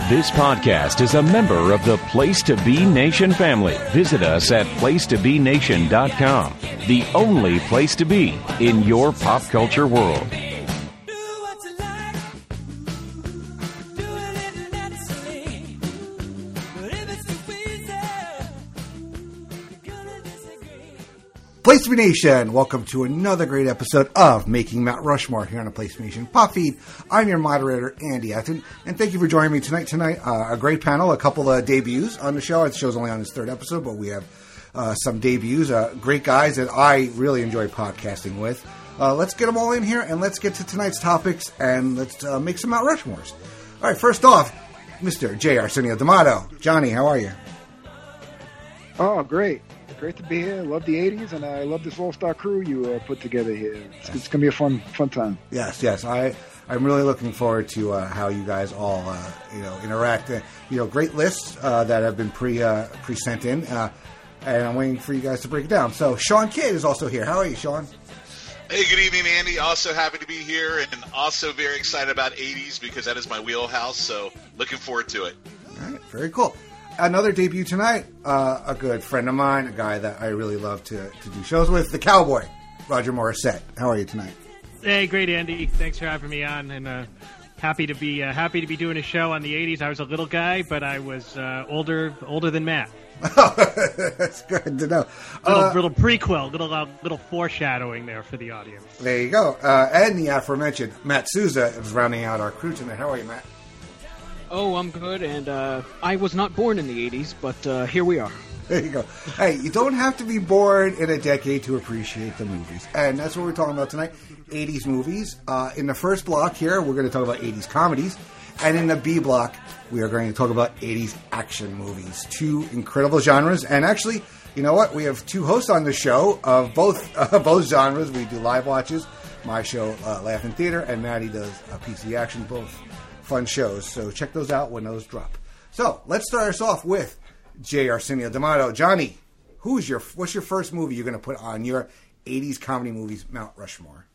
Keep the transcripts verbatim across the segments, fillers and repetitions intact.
This podcast is a member of the Place to Be Nation family. Visit us at place to be nation dot com, the only place to be in your pop culture world. Place to Be Nation, welcome to another great episode of Making Mount Rushmore here on the Place to Be Nation Pop Feed. I'm your moderator, Andy Acton, and thank you for joining me tonight. Tonight, uh, a great panel, a couple of debuts on the show. The show's only on its third episode, but we have uh, some debuts, uh, great guys that I really enjoy podcasting with. Uh, let's get them all in here, and let's get to tonight's topics, and let's uh, make some Mount Rushmores. All right, first off, Mister J. Arsenio D'Amato. Johnny, how are you? Oh, great. Great to be here. Love the eighties, and I love this all-star crew you uh, put together here. It's, it's going to be a fun fun time. Yes, yes. I, I'm really looking forward to uh, how you guys all, uh, you know, interact. Uh, you know, great lists uh, that have been pre, uh, pre-sent in, uh, and I'm waiting for you guys to break it down. So, Sean Kidd is also here. How are you, Sean? Hey, good evening, Andy. Also happy to be here, and also very excited about eighties because that is my wheelhouse, so looking forward to it. All right, very cool. Another debut tonight, uh, a good friend of mine, a guy that I really love to, to do shows with, the Cowboy, Roger Morissette. How are you tonight? Hey, great, Andy. Thanks for having me on, and uh, happy to be uh, happy to be doing a show on the eighties. I was a little guy, but I was uh, older older than Matt. Oh, that's good to know. Little, Uh, little prequel, little uh, little foreshadowing there for the audience. there you go. Uh, and the aforementioned Matt Souza is rounding out our crew tonight. How are you, Matt? Oh, I'm good, and uh, I was not born in the eighties, but uh, here we are. There you go. Hey, you don't have to be born in a decade to appreciate the movies. And that's what we're talking about tonight, eighties movies. Uh, in the first block here, we're going to talk about eighties comedies. And in the B block, we are going to talk about eighties action movies. Two incredible genres. And actually, you know what? We have two hosts on the show of both uh, both genres. We do live watches. My show, uh, Laugh in Theater, and Maddie does uh, P C Action, both fun shows. So check those out when those drop. So let's start us off with J. Arsenio D'Amato. Johnny, who's your what's your first movie you're going to put on your eighties comedy movies Mount Rushmore?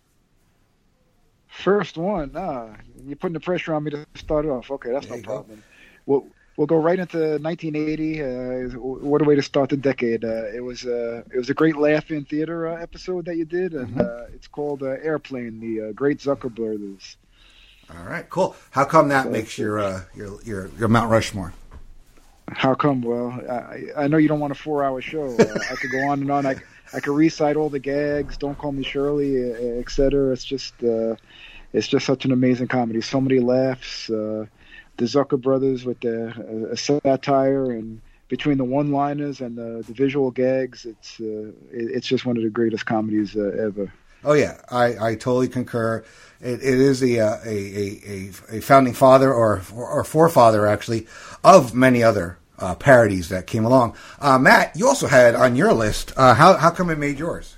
First one, nah, you're putting the pressure on me to start it off. Okay, that's There no you go. problem. We'll, we'll go right into nineteen eighty. Uh, what a way to start the decade. Uh, it was uh, it was a great Laugh in Theater uh, episode that you did, and Mm-hmm. uh, it's called uh, Airplane, the uh, Great Zucker Brothers. All right, cool. How come that makes your uh, your your your Mount Rushmore? How come? Well, I, I know you don't want a four-hour show. Uh, I could go on and on. I, I could recite all the gags. Don't call me Shirley, et cetera. It's just uh, it's just such an amazing comedy. So many laughs. Uh, the Zucker brothers with the uh, satire, and between the one-liners and the, the visual gags, it's uh, it, it's just one of the greatest comedies uh, ever. Oh yeah, I, I totally concur. It, it is a, uh, a a a founding father or or forefather actually of many other uh, parodies that came along. Uh, Matt, you also had on your list. Uh, how how come it made yours?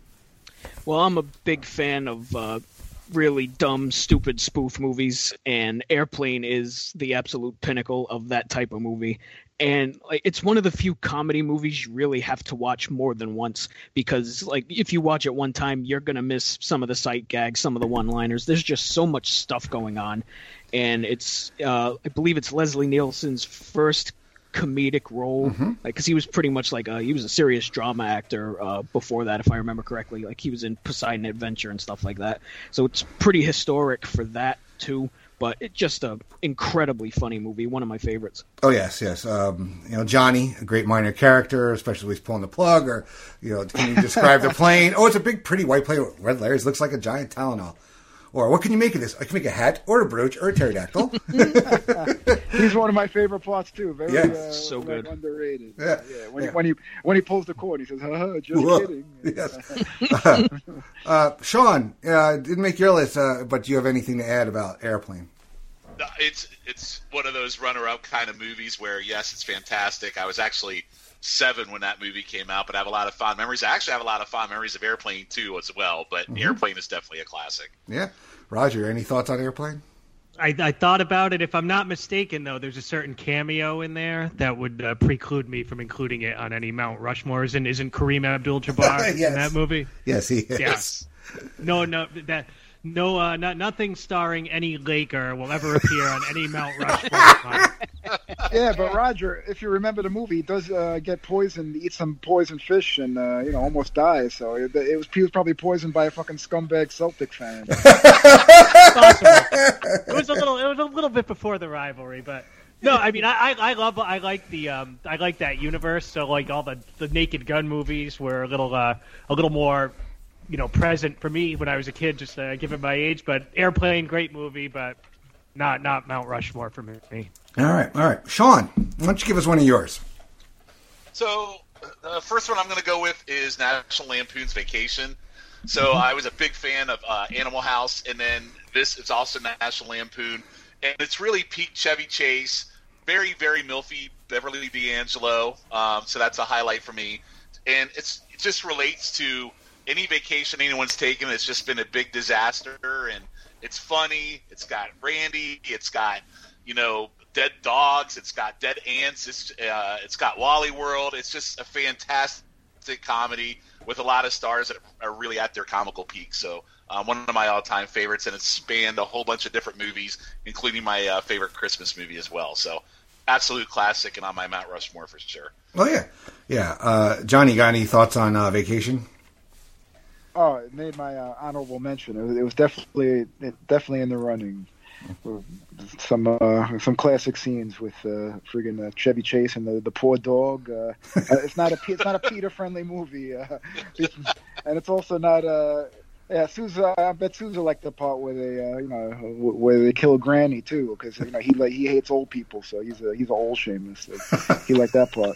Well, I'm a big fan of uh, really dumb, stupid spoof movies, and Airplane is the absolute pinnacle of that type of movie. And like, it's one of the few comedy movies you really have to watch more than once, because like if you watch it one time, you're gonna miss some of the sight gags, some of the one-liners. There's just so much stuff going on, and it's uh, I believe it's Leslie Nielsen's first comedic role, Mm-hmm. like because he was pretty much like a, he was a serious drama actor uh, before that, if I remember correctly. Like he was in Poseidon Adventure and stuff like that. So it's pretty historic for that too. But it's just a incredibly funny movie, one of my favorites. Oh yes, yes. Um, you know, Johnny, a great minor character, especially when he's pulling the plug, or you know, can you describe the plane? Oh, it's a big, pretty white plane with red layers. Looks like a giant Tylenol. Or what can you make of this? I can make a hat, or a brooch, or a pterodactyl. He's one of my favorite plots too. Very Yeah. uh, So like, good. underrated. Yeah. yeah. When Yeah. he when he when he pulls the cord, he says, "Haha, just Whoa. kidding." Yes. uh, uh, Sean, uh, didn't make your list, uh, but do you have anything to add about Airplane? No, It's it's one of those runner-up kind of movies where, yes, it's fantastic. I was actually seven when that movie came out, but I have a lot of fond memories. I actually have a lot of fond memories of Airplane too as well, but Mm-hmm. Airplane is definitely a classic. Yeah. Roger, any thoughts on Airplane? I, I thought about it. If I'm not mistaken, though, there's a certain cameo in there that would uh, preclude me from including it on any Mount Rushmores. And isn't Kareem Abdul-Jabbar Yes. in that movie? Yes, he is. Yes. No, no, that no, uh, not, nothing starring any Laker will ever appear on any Mount Rushmore. Yeah, but Roger, if you remember the movie, he does uh, get poisoned, eat some poisoned fish, and uh, you know almost dies. So it, it was he was probably poisoned by a fucking scumbag Celtic fan. Possible. It was a little, it was a little bit before the rivalry, but no, I mean, I, I love, I like the, um, I like that universe. So like all the, the Naked Gun movies were a little, uh, a little more, you know, present for me when I was a kid, just uh, given my age. But Airplane, great movie, but not, not Mount Rushmore for me. All right, all right, Sean, why don't you give us one of yours? So the first one I'm going to go with is National Lampoon's Vacation. So I was a big fan of uh, Animal House, and then this is also National Lampoon, and it's really peak Chevy Chase, very, very milfy Beverly D'Angelo. Um, so that's a highlight for me, and it's it just relates to any vacation anyone's taken. It's just been a big disaster, and it's funny. It's got Randy. It's got you know dead dogs. It's got dead ants. It's uh, it's got Wally World. It's just a fantastic comedy with a lot of stars that are really at their comical peak. So um, one of my all-time favorites, and it's spanned a whole bunch of different movies, including my uh, favorite Christmas movie as well. So absolute classic and on my Mount Rushmore for sure. Oh, yeah. Yeah. Uh, Johnny, got any thoughts on uh, Vacation? Oh, it made my uh, honorable mention. It was, it was definitely it, definitely in the running. Some uh, some classic scenes with uh, friggin' uh, Chevy Chase and the, the poor dog. Uh, it's not a it's not a Peter friendly movie, uh, and it's also not uh, yeah. Sousa, I bet Sousa liked the part where they uh, you know where they kill Granny too, because you know he like he hates old people, so he's a he's an old shameless. So he liked that part.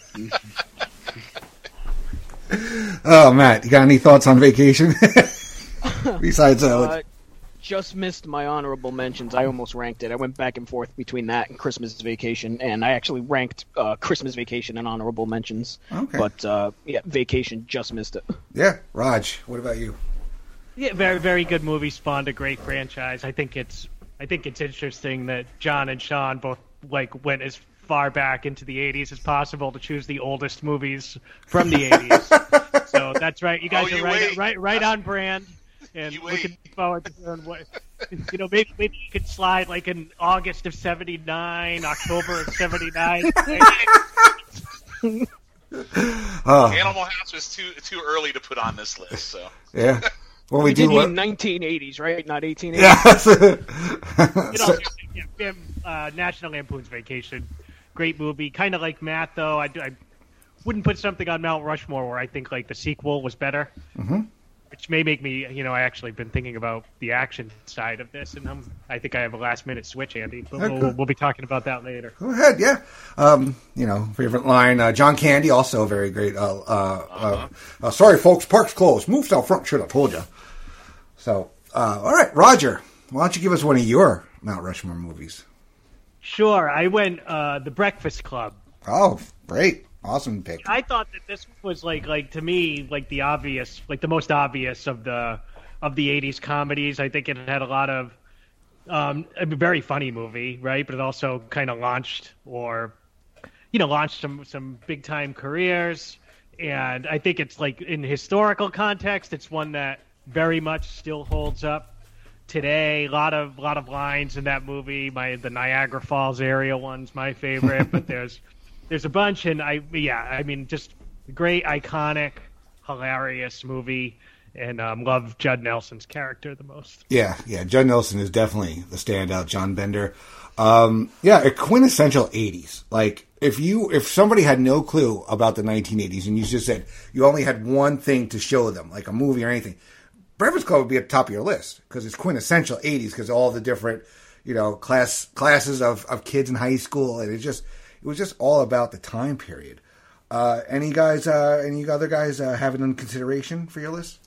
Oh, Matt, you got any thoughts on Vacation? Besides, uh, uh, just missed my honorable mentions. I almost ranked it. I went back and forth between that and Christmas Vacation, and I actually ranked uh, Christmas Vacation and honorable mentions. Okay. But uh, yeah, Vacation just missed it. Yeah, Raj, what about you? Yeah, very, very good movie. Spawned a great franchise. I think it's, I think it's interesting that John and Sean both like went as far back into the eighties as possible to choose the oldest movies from the eighties. So that's right. You guys oh, you are right, wait. right, right on brand. And You looking wait. forward to doing what, you know, maybe maybe you could slide like in August of seventy-nine, October of seventy-nine. Oh, Animal House was too too early to put on this list. So yeah. Well, we, We do. did What? mean nineteen eighties, right? Not eighteen eighties. Yeah. You know, So- yeah, yeah, uh, National Lampoon's Vacation, great movie. Kind of like Matt, though. I, I wouldn't put something on Mount Rushmore where I think like the sequel was better. Mm-hmm. Which may make me, you know, I actually been thinking about the action side of this, and I'm, I think I have a last minute switch, Andy. But Okay. we'll, we'll be talking about that later. Go ahead, yeah. Um, you know, favorite line, uh, John Candy, also very great. Uh, uh, uh, uh, sorry, folks, park's closed. Moves out front, should have told you. So, uh, all right, Roger, why don't you give us one of your Mount Rushmore movies? Sure, I went uh, The Breakfast Club. Oh, great. Awesome pick. I thought that this was like, like to me, like the obvious, like the most obvious of the of the eighties comedies. I think it had a lot of um, a very funny movie, right? But it also kind of launched, or you know, launched some some big time careers. And I think it's like in historical context, it's one that very much still holds up today. A lot of lot of lines in that movie. My the Niagara Falls area one's my favorite, but there's. There's a bunch, and I yeah, I mean, just great, iconic, hilarious movie, and um, love Judd Nelson's character the most. Yeah, yeah, Judd Nelson is definitely the standout. John Bender, um, yeah, a quintessential eighties. Like if you if somebody had no clue about the nineteen eighties, and you just said you only had one thing to show them, like a movie or anything, Breakfast Club would be at the top of your list because it's quintessential eighties because all the different you know class classes of, of kids in high school, and it just. It was just all about the time period. Uh, any guys, uh, any other guys uh, have it in consideration for your list?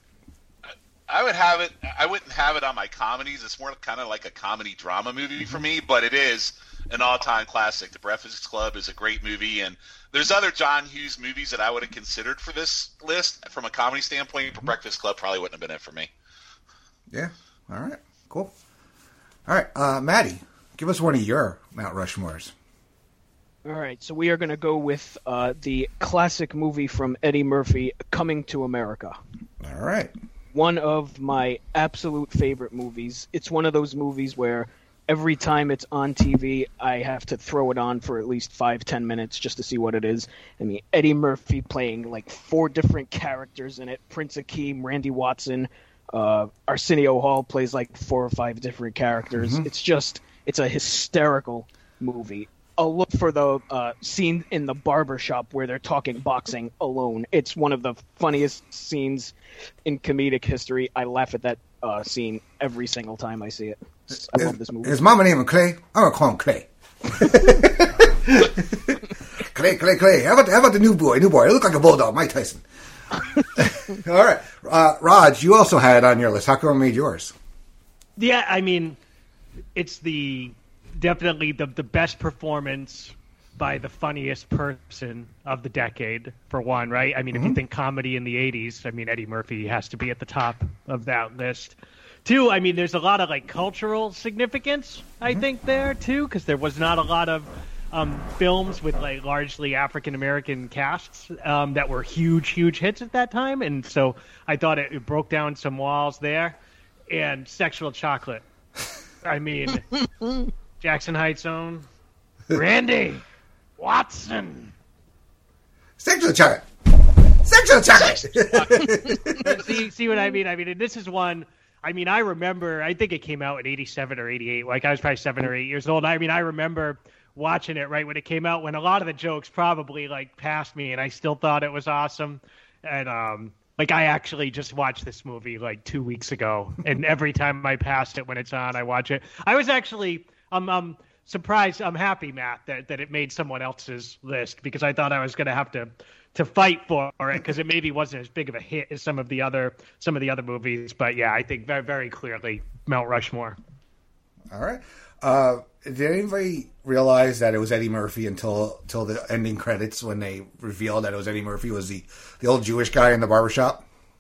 I would have it. I wouldn't have it on my comedies. It's more kind of like a comedy drama movie for me, but it is an all-time classic. The Breakfast Club is a great movie, and there's other John Hughes movies that I would have considered for this list from a comedy standpoint, but Breakfast Club probably wouldn't have been it for me. Yeah. All right. Cool. All right, uh, Maddie, give us one of your Mount Rushmores. All right, so we are going to go with uh, the classic movie from Eddie Murphy, Coming to America. All right. one of my absolute favorite movies. It's one of those movies where every time it's on T V, I have to throw it on for at least five, ten minutes just to see what it is. I mean, Eddie Murphy playing like four different characters in it. Prince Akeem, Randy Watson, uh, Arsenio Hall plays like four or five different characters. Mm-hmm. It's just, it's a hysterical movie. I'll look for the uh, scene in the barber shop where they're talking boxing alone. It's one of the funniest scenes in comedic history. I laugh at that uh, scene every single time I see it. I is, love this movie. His mama name him Clay? I'm going to call him Clay. Clay, Clay, Clay. How about, how about the new boy? New boy. He look like a bulldog, Mike Tyson. All right. Uh, Raj, you also had it on your list. How come I made yours? Yeah, I mean, it's the... definitely the the best performance by the funniest person of the decade, for one, right? I mean, mm-hmm. if you think comedy in the eighties, I mean, Eddie Murphy has to be at the top of that list. Two, I mean, there's a lot of, like, cultural significance, I mm-hmm. think, there, too, because there was not a lot of um, films with, like, largely African-American casts um, that were huge, huge hits at that time, and so I thought it, it broke down some walls there. And Sexual Chocolate. I mean... Jackson Heights' own Randy Watson. Sexual chocolate. Sexual chocolate. see, see what I mean? I mean, this is one. I mean, I remember. I think it came out in eighty-seven or eighty-eight. Like I was probably seven or eight years old. I mean, I remember watching it right when it came out. When a lot of the jokes probably like passed me, and I still thought it was awesome. And um, like I actually just watched this movie like two weeks ago, and every time I passed it when it's on, I watch it. I was actually. I'm, I'm surprised. I'm happy, Matt, that, that it made someone else's list because I thought I was going to have to to fight for it because it maybe wasn't as big of a hit as some of the other some of the other movies. But yeah, I think very very clearly Mount Rushmore. All right. Uh, did anybody realize that it was Eddie Murphy until until the ending credits when they revealed that it was Eddie Murphy was the, the old Jewish guy in the barbershop?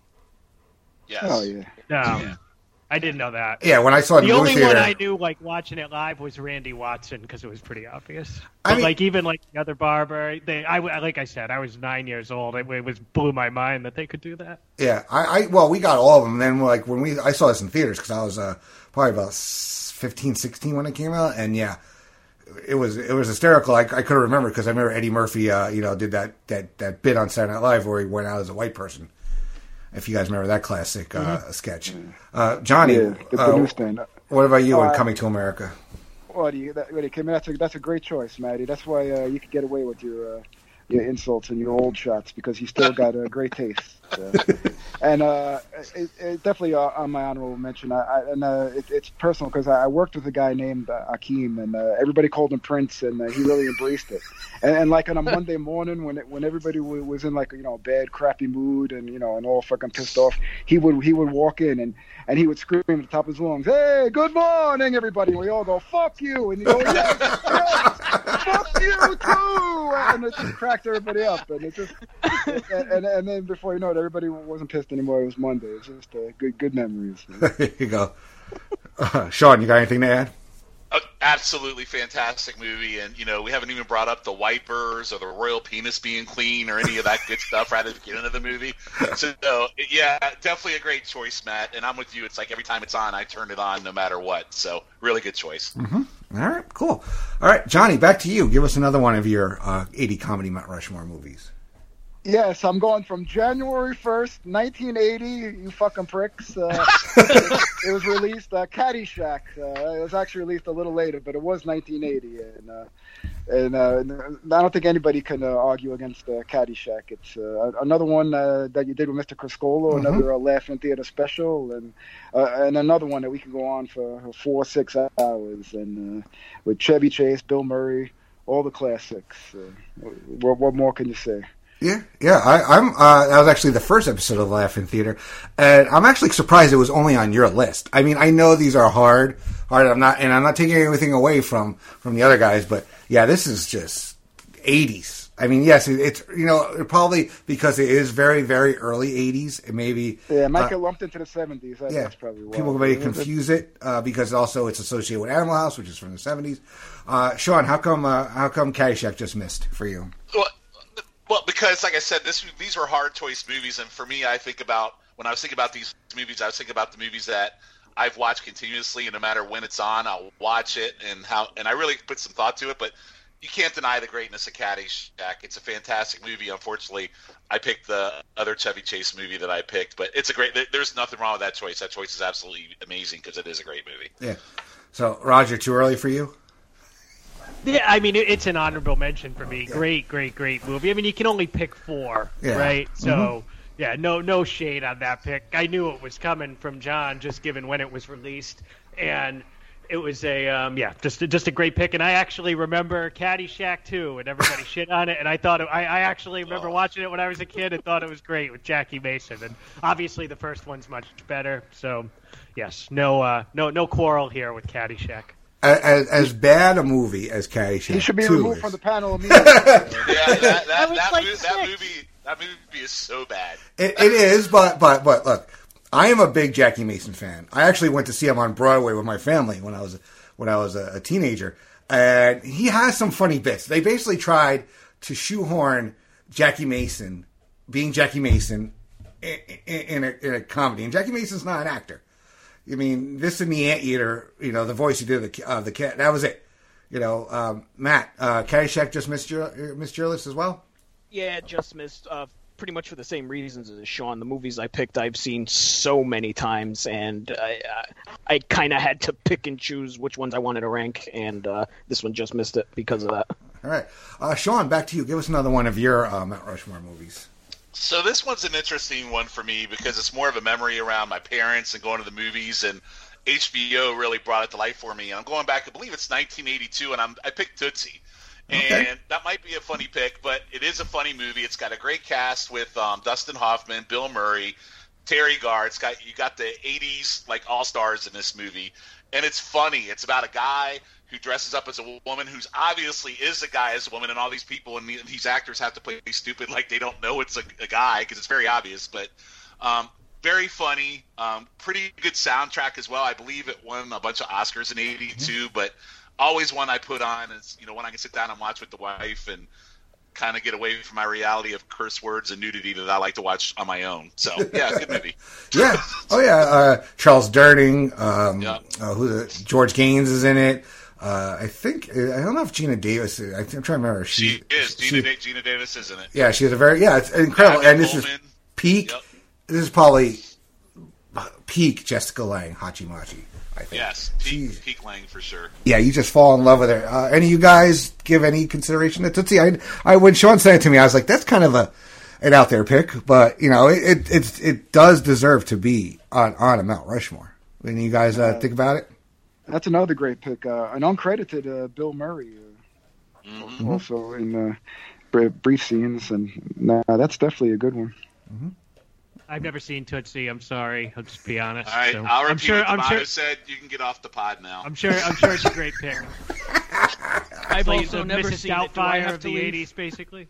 Yes. Oh yeah. No. Yeah. I didn't know that. Yeah, when I saw it the in the only movie theater, one I knew, like watching it live, was Randy Watson because it was pretty obvious. I But mean- like even like the other barber, they, I like I said, I was nine years old. It, it was blew my mind that they could do that. yeah, I, I well, we got all of them. And then like when we, I saw this in theaters because I was uh, probably about fifteen, sixteen when it came out, and yeah, it was it was hysterical. I, I couldn't remember because I remember Eddie Murphy, uh, you know, did that, that that bit on Saturday Night Live where he went out as a white person. If you guys remember that classic uh, mm-hmm. sketch, uh, Johnny, Yeah, the uh, Benoist thing. what about you in Uh, Coming to America? Well, you, that, when it came out, that's a, that's a great choice, Matty. That's why uh, you could get away with your uh, your insults and your old shots because you still got a great taste. Uh, and uh, it, it definitely uh, on my honorable mention. I, I, and uh, it, it's personal because I, I worked with a guy named uh, Akeem, and uh, everybody called him Prince, and uh, he really embraced it. And, and like on a Monday morning when it, when everybody w- was in like you know a bad, crappy mood, and you know and all fucking pissed off, he would he would walk in and. And he would scream at the top of his lungs, "Hey, good morning, everybody!" And we all go, "Fuck you!" And you go, "Yes, yes, fuck you too!" And it just cracked everybody up. And it just, and, and and then before you know it, everybody wasn't pissed anymore. It was Monday. It's just uh, good, good memories. There you go, uh, Sean. You got anything to add? Uh, absolutely fantastic movie, and you know we haven't even brought up the wipers or the royal penis being clean or any of that good stuff right at the beginning of the movie. So yeah, definitely a great choice, Matt. And I'm with you. It's like every time it's on, I turn it on no matter what. So really good choice. Mm-hmm. All right, cool. All right, Johnny, back to you. Give us another one of your uh, eighty comedy Mount Rushmore movies. Yes, I'm going from January first, nineteen eighty, you fucking pricks. Uh, it, it was released, uh, Caddyshack. Uh, it was actually released a little later, but it was nineteen eighty. And, uh, and uh, I don't think anybody can uh, argue against uh, Caddyshack. It's uh, another one uh, that you did with Mister Criscolo, mm-hmm. another uh, Laughing Theater special, and uh, and another one that we can go on for four, six hours. And uh, with Chevy Chase, Bill Murray, all the classics. Uh, what, what more can you say? Yeah, yeah. I, I'm. Uh, that was actually the first episode of Laughing Theater, and I'm actually surprised it was only on your list. I mean, I know these are hard, hard. I'm not, and I'm not taking anything away from from the other guys, but yeah, this is just eighties. I mean, yes, it, it's you know probably because it is very, very early eighties. It maybe yeah, it might uh, get lumped into the seventies. That, yeah, that's probably why. People may confuse it uh, because also it's associated with Animal House, which is from the seventies. Uh, Sean, how come uh, how come Caddyshack just missed for you? Well, Well, because like I said, this these were hard choice movies, and for me, I think about when I was thinking about these movies, I was thinking about the movies that I've watched continuously, and no matter when it's on, I'll watch it, and how. And I really put some thought to it, but you can't deny the greatness of Caddyshack. It's a fantastic movie. Unfortunately, I picked the other Chevy Chase movie that I picked, but it's a great. There's nothing wrong with that choice. That choice is absolutely amazing because it is a great movie. Yeah. So, Roger, too early for you? Yeah, I mean, it- it's an honorable mention for me. Great, great, great movie. I mean, you can only pick four, Yeah. right? So, Mhm. yeah, no, no shade on that pick. I knew it was coming from John, just given when it was released, and it was a, um, yeah, just a, just a great pick. And I actually remember Caddyshack too, and everybody shit on it. And I thought it, I, I actually remember watching it when I was a kid and thought it was great with Jackie Mason. And obviously, the first one's much better. So, yes, no, uh, no, no quarrel here with Caddyshack. As, as bad a movie as Caddyshack He should be two removed is. from the panel immediately. Yeah, that that, was that, like movie, that six. movie that movie is so bad. It, it is, but but but look, I am a big Jackie Mason fan. I actually went to see him on Broadway with my family when I was when I was a, a teenager, and he has some funny bits. They basically tried to shoehorn Jackie Mason being Jackie Mason in, in, in, a, in a comedy, and Jackie Mason's not an actor. I mean, this and the Anteater, you know, the voice he did of the uh, the cat, that was it. You know, um, Matt, uh, Caddyshack just missed your missed your list as well. Yeah, just missed. Uh, pretty much for the same reasons as Sean. The movies I picked, I've seen so many times, and I, I, I kind of had to pick and choose which ones I wanted to rank, and uh, this one just missed it because of that. All right, uh, Sean, back to you. Give us another one of your uh, Mount Rushmore movies. So this one's an interesting one for me because it's more of a memory around my parents and going to the movies, and H B O really brought it to life for me. And I'm going back, I believe it's nineteen eighty-two, and I'm I picked Tootsie. Okay. And that might be a funny pick, but it is a funny movie. It's got a great cast with um, Dustin Hoffman, Bill Murray, Terry Garr. It's got you got the eighties like all stars in this movie, and it's funny. It's about a guy who dresses up as a woman who's obviously is a guy as a woman, and all these people and these actors have to play stupid like they don't know it's a, a guy because it's very obvious. But um, very funny, um, pretty good soundtrack as well. I believe it won a bunch of Oscars in eighty-two, but always one I put on is, you know, when I can sit down and watch with the wife and kind of get away from my reality of curse words and nudity that I like to watch on my own. So, yeah, good movie. Yeah. Oh, yeah. Uh, Charles Durning. Um, Yeah. uh, who's it? George Gaines is in it. Uh, I think, I don't know if Gina Davis is. I think, I'm trying to remember. She is. she- Gina, Da- Gina Davis is in it. Yeah, she has a very, yeah, it's incredible. Abby and this is Coleman. peak. Yep. This is probably peak Jessica Lange, Hachi Machi, I think. Yes, peak, Jeez. peak Lang for sure. Yeah, you just fall in love with her. Uh, any of you guys give any consideration to Tootsie? I, I, when Sean said it to me, I was like, that's kind of a an out there pick, but you know, it it it, it does deserve to be on on a Mount Rushmore. When you guys uh, think about it, That's another great pick. Uh, an uncredited uh, Bill Murray, uh, Mm-hmm. also in uh, br- brief scenes, and nah, that's definitely a good one. I've never seen Tootsie. I'm sorry. I'll just be honest. All right, So, I'll repeat I'm sure. what I'm D'Amato sure. said. You can get off the pod now. I'm sure. I'm sure it's a great pick. I've Like also the never Missus seen it. Do I Doubtfire have of to the leave? eighties, basically.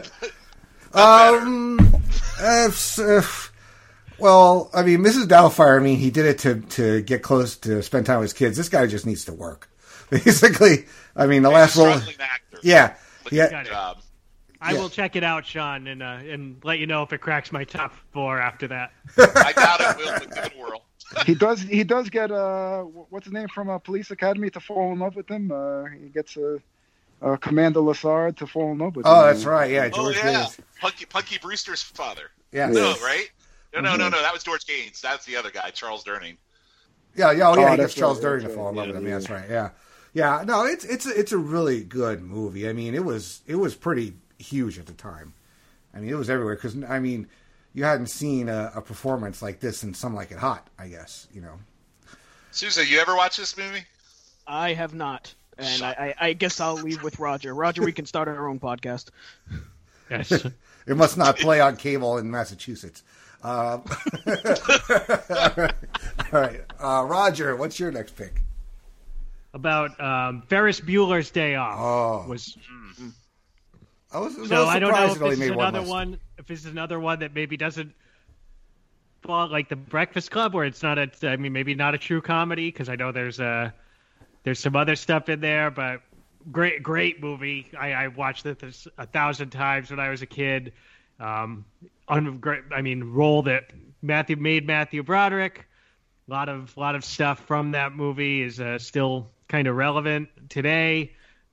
um, uh, s- uh, well, I mean, Missus Doubtfire. I mean, he did it to to get close to spend time with his kids. This guy just needs to work. Basically, I mean, the He's a last role. struggling actor. Yeah, But yeah. good job. I Yeah. will check it out, Sean, and uh, and let you know if it cracks my top four after that. I doubt it will, but give it a whirl. He does. He does get uh, what's his name from uh, Police Academy to fall in love with him. Uh, he gets uh, uh, Commander Lassard to fall in love with him. Oh, that's right. Yeah, Oh George yeah, Gaines. Punky, Punky Brewster's father. Yeah. No, Yes. right? No, no, no, no. That was George Gaines. That's the other guy, Charles Durning. Yeah, yeah, oh, yeah. Oh, he that's gets Charles right, Durning to that's fall in love right. with him. Yeah, Yeah, that's right. Yeah, yeah. No, it's it's a, it's a really good movie. I mean, it was it was pretty huge at the time. I mean, it was everywhere because I mean, you hadn't seen a, a performance like this in Some Like It Hot. I guess you know. Susan, you ever watch this movie? I have not, and I, I, I guess I'll leave with Roger. Roger, we can start our own podcast. Yes. It must not play on cable in Massachusetts. Uh, all right, uh, Roger, what's your next pick? About um, Ferris Bueller's Day Off Oh. was. I was, was So I don't know surprised if it only this is made one another list. one. If this is another one that maybe doesn't fall like The Breakfast Club, where it's not a. I mean, maybe not a true comedy because I know there's a there's some other stuff in there, but great great movie. I, I watched it this a thousand times when I was a kid, Um, un- I mean, role that Matthew made Matthew Broderick. A lot of lot of stuff from that movie is uh, still kind of relevant today.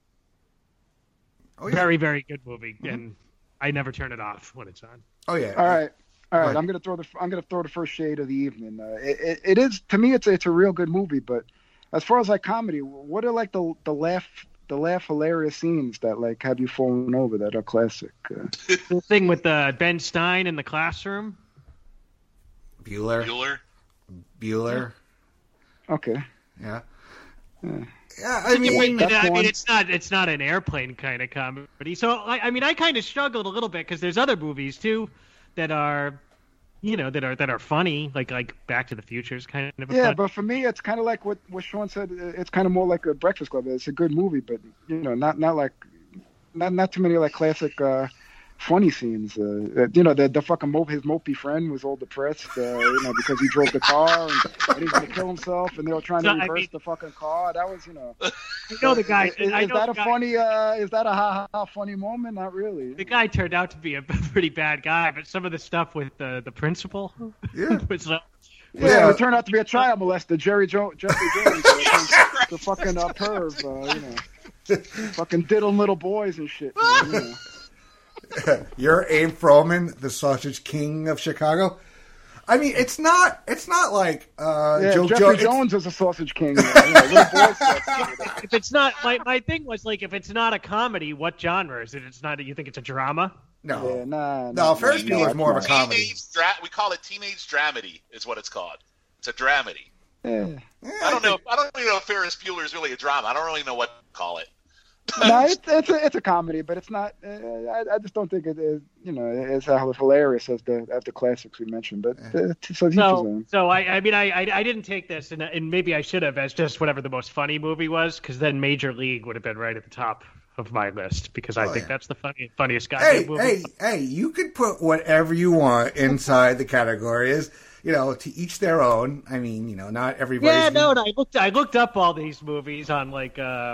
Oh, yeah. Very, very good movie, mm-hmm. and I never turn it off when it's on. Oh yeah. All right, all right. I'm gonna throw the I'm gonna throw the first shade of the evening. Uh, it, it, it is to me, it's a, it's a real good movie. But as far as like comedy, what are like the the laugh the laugh hilarious scenes that like have you fallen over that are classic? Uh, the thing with uh, Ben Stein in the classroom. Bueller. Bueller. Bueller. Okay. Yeah. Yeah. Yeah, I mean, I mean, it's not it's not an airplane kind of comedy. So, I, I mean, I kind of struggled a little bit because there's other movies too that are, you know, that are that are funny, like like Back to the Future is kind of a yeah. fun... But for me, it's kind of like what, what Sean said. It's kind of more like a Breakfast Club. It's a good movie, but you know, not not like not not too many like classic. Uh, funny scenes, uh, you know, the the fucking mope, his mopey friend was all depressed, uh, you know, because he drove the car and, and he was gonna kill himself, and they were trying so, to reverse I mean, the fucking car. That was, you know, I know the guy. Is, I is know that the a guy, funny? Uh, is that a ha ha funny moment? Not really. The guy turned out to be a pretty bad guy, but some of the stuff with the the principal, yeah, was, uh, yeah, yeah, it turned out to be a child molester, Jerry jo- Jeffrey Jones, uh, the fucking uh, perv, uh, you know, fucking diddling little boys and shit. Man, you know. You're Abe Froman, the Sausage King of Chicago. I mean, it's not. It's not like uh, yeah, Joe Jeffrey Joe, Jones is a Sausage King. You know, little boy stuff. If it's not, my my thing was like, if it's not a comedy, what genre is it? It's not. You think it's a drama? No, yeah, nah, no. nah, Ferris nah, Bueller is nah, more nah. of a comedy. Teenage dra- we call it teenage dramedy. Is what it's called. It's a dramedy. Yeah. Yeah, I don't I know. think- I don't really know if Ferris Bueller is really a drama. I don't really know what to call it. No, it's it's a, it's a comedy, but it's not. Uh, I, I just don't think it is. You know, it's as hilarious as the as the classics we mentioned. But uh, so each his So, own. so I, I mean, I, I, I didn't take this, and, and maybe I should have as just whatever the most funny movie was, because then Major League would have been right at the top of my list, because I Oh, think yeah. that's the funny, funniest goddamn Hey, movie. hey, hey! You can put whatever you want inside the categories. You know, to each their own. I mean, you know, not everybody. Yeah, no, and I looked, I looked up all these movies on like uh,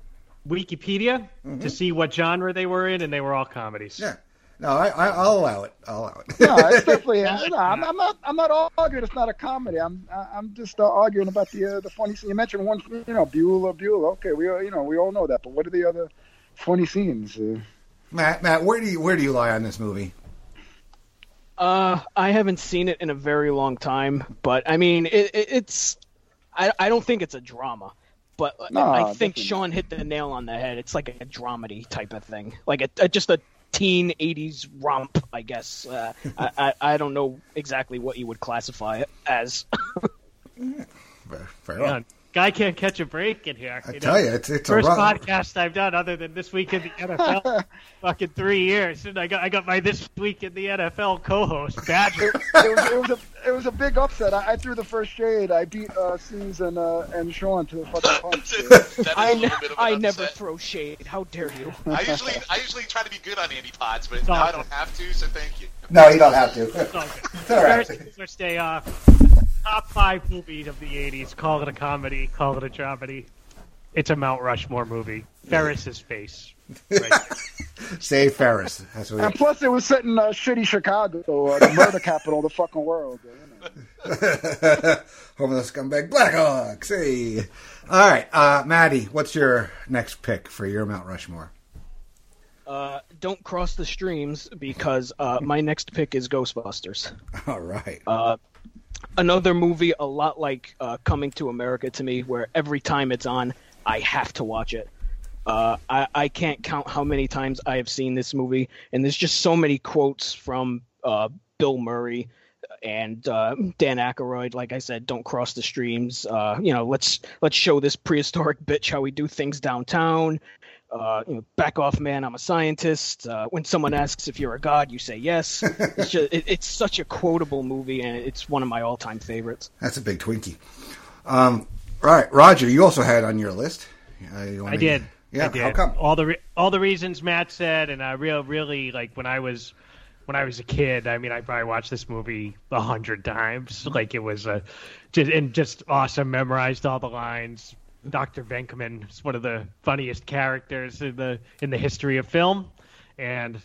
Wikipedia Mm-hmm. to see what genre they were in, and they were all comedies. Yeah. No, I, I, I'll allow it. I'll allow it. No, it's definitely. no, I'm, I'm not. I'm not arguing. It's not a comedy. I'm. I'm just uh, arguing about the uh, the funny scene. You mentioned one. You know, Bueller, Bueller. Okay, we all- you know we all know that. But what are the other funny scenes? Uh, Matt, Matt, where do you where do you lie on this movie? Uh, I haven't seen it in a very long time, but I mean, it, it, it's. I I don't think it's a drama, but No, I think definitely Sean hit the nail on the head. It's like a dramedy type of thing, like a, a just a teen eighties romp, I guess. Uh, I, I I don't know exactly what you would classify it as. Fair, fair Yeah, enough. guy can't catch a break in here. I you tell know? you, it's it's First a rough. podcast I've done other than This Week in the N F L. Fucking three years, and I got I got my This Week in the N F L co-host Badger. it, was, it was a it was a big upset. I, I threw the first shade. I beat uh, Susan uh, and Sean to the fucking punch. That is a I, little ne- bit of an I upset. never throw shade. How dare you? I usually I usually try to be good on Andy Pods, but all now I good. don't have to. So thank you. No, you don't have to. It's all good. It's all right. First, let's stay off. Top five movies of the eighties. Call it a comedy. Call it a dramedy. It's a Mount Rushmore movie. Ferris's face. Right there. Say Ferris. That's what And we, plus, it was set in uh, shitty Chicago, uh, the murder capital of the fucking world. uh, You know. home of the scumbag Blackhawks. Hey. All right, uh, Maddie, what's your next pick for your Mount Rushmore? Uh, don't cross the streams because uh, my next pick is Ghostbusters. All right. Uh, another movie a lot like uh, Coming to America to me, where every time it's on, I have to watch it. Uh, I, I can't count how many times I have seen this movie, and there's just so many quotes from uh, Bill Murray and uh, Dan Aykroyd. Like I said, don't cross the streams. Uh, you know, let's let's show this prehistoric bitch how we do things downtown. Uh, you know, back off, man. I'm a scientist. Uh, when someone asks if you're a god, you say yes. It's just, it, it's such a quotable movie, and it's one of my all-time favorites. That's a big Twinkie. Um, all right, Roger, you also had on your list. Uh, you wanna- I did. Yeah, I did. how come? All the re- all the reasons Matt said, and I real really like when I was when I was a kid. I mean, I probably watched this movie a hundred times. Like it was a just and just awesome. Memorized all the lines. Doctor Venkman is one of the funniest characters in the in the history of film, and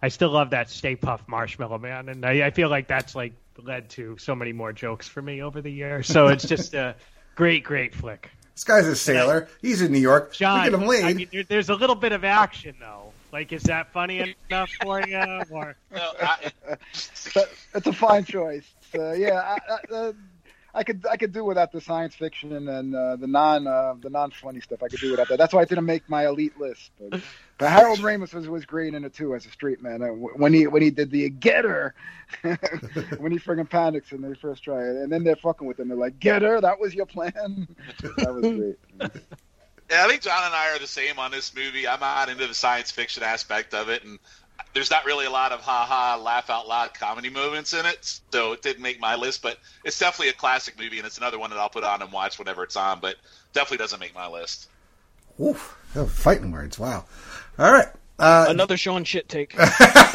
I still love that Stay Puft Marshmallow Man, and I, I feel like that's like led to so many more jokes for me over the years. So it's just a great, great flick. This guy's a sailor. He's in New York. John, Look at him lean. I mean, there, there's a little bit of action though. Like, is that funny enough for you? Or No, I, But it's a fine choice. So, yeah, I, I, uh, I could I could do without the science fiction and uh, the non uh, the non funny stuff. I could do without that. That's why I didn't make my elite list. But, but Harold Ramis was, was great in it too as a straight man. Uh, when he when he did the get her, when he friggin' panics and they first try it, and then they're fucking with him. They're like, get her? That was your plan? That was great. yeah, I think John and I are the same on this movie. I'm not into the science fiction aspect of it, and there's not really a lot of ha-ha, laugh-out-loud comedy moments in it, so it didn't make my list. But it's definitely a classic movie, and it's another one that I'll put on and watch whenever it's on, but definitely doesn't make my list. Oof, oh, fighting words. Wow. All right. Uh, Another Sean shit take. there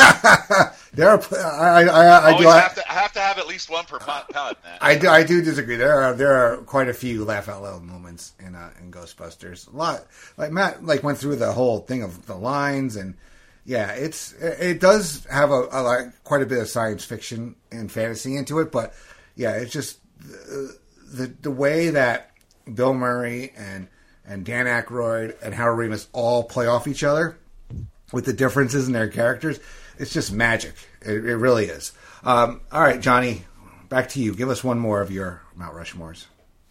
are. I, I, I, I, do, I, have to, I have to have at least one per pod, Matt. I do. I do disagree. There are there are quite a few laugh out loud moments in uh, in Ghostbusters. A lot. Like Matt like went through the whole thing of the lines, and yeah, it's it does have a, a like quite a bit of science fiction and fantasy into it. But yeah, it's just the the, the way that Bill Murray and and Dan Aykroyd and Harold Ramis all play off each other with the differences in their characters, it's just magic. It, it really is. Um, all right, Johnny, back to you. Give us one more of your Mount Rushmores.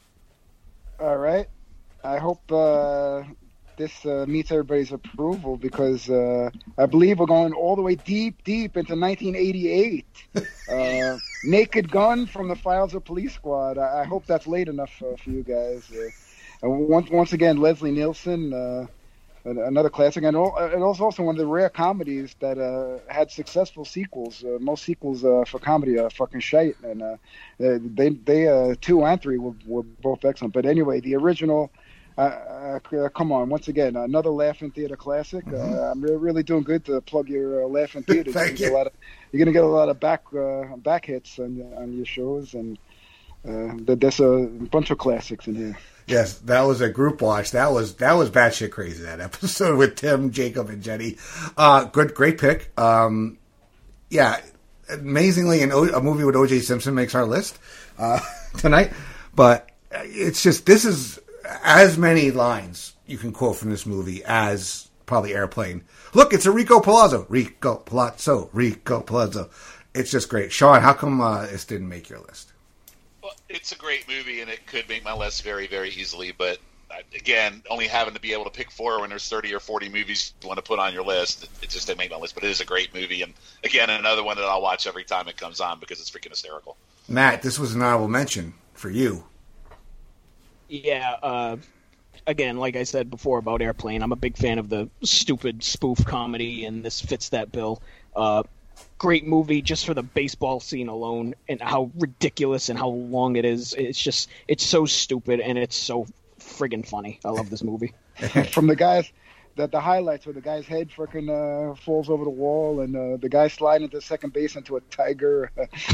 All right. I hope uh, this uh, meets everybody's approval because uh, I believe we're going all the way deep, deep into nineteen eighty-eight. uh, Naked Gun from the Files of Police Squad. I, I hope that's late enough uh, for you guys. Uh, once, once again, Leslie Nielsen. Uh, Another classic, and it was also one of the rare comedies that uh, had successful sequels. Uh, most sequels uh, for comedy are fucking shite, and uh, they they uh, two and three were, were both excellent. But anyway, the original, uh, uh, come on, once again, another Laughing Theater classic. Mm-hmm. Uh, I'm really, really doing good to plug your uh, Laughing Theater. Thank you're you. Gonna get a lot of, you're gonna get a lot of back uh, back hits on on your shows, and uh, there's a bunch of classics in here. Yes, that was a group watch. That was that was batshit crazy, that episode with Tim, Jacob, and Jenny. Uh, good, great pick. Um, yeah, amazingly, an o- a movie with O J Simpson makes our list uh, tonight. But it's just, this is as many lines you can quote from this movie as probably Airplane. Look, it's a Rico Palazzo. Rico Palazzo. Rico Palazzo. It's just great. Sean, how come uh, this didn't make your list? Well, it's a great movie, and it could make my list very, very easily. But, again, only having to be able to pick four when there's thirty or forty movies you want to put on your list, it, it just didn't make my list. But it is a great movie, and, again, another one that I'll watch every time it comes on because it's freaking hysterical. Matt, this was an honorable mention for you. Yeah, uh, again, like I said before about Airplane, I'm a big fan of the stupid spoof comedy, and this fits that bill. Uh, great movie just for the baseball scene alone and how ridiculous and how long it is. It's just, it's so stupid and it's so friggin' funny. I love this movie. From the guys, that the highlights where the guy's head freaking uh, falls over the wall and uh, the guy sliding into second base into a tiger.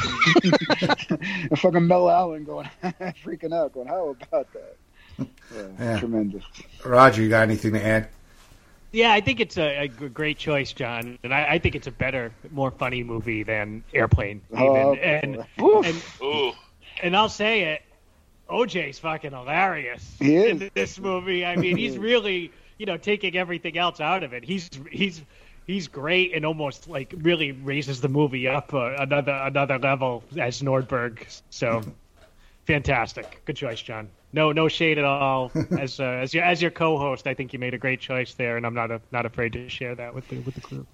And fucking Mel Allen going, freaking out, going, how about that? Yeah, Yeah. Tremendous. Roger, you got anything to add? Yeah, I think it's a, a g- great choice, John, and I, I think it's a better, more funny movie than Airplane. Even. Oh, and, boy. and Ooh. and I'll say it, O J's fucking hilarious He is. in this movie. I mean, he's really, you know, taking everything else out of it. He's he's he's great and almost like really raises the movie up uh, another another level as Nordberg. So fantastic, good choice, John. No, no shade at all. As uh, as your as your co-host, I think you made a great choice there, and I'm not a, not afraid to share that with the with the crew.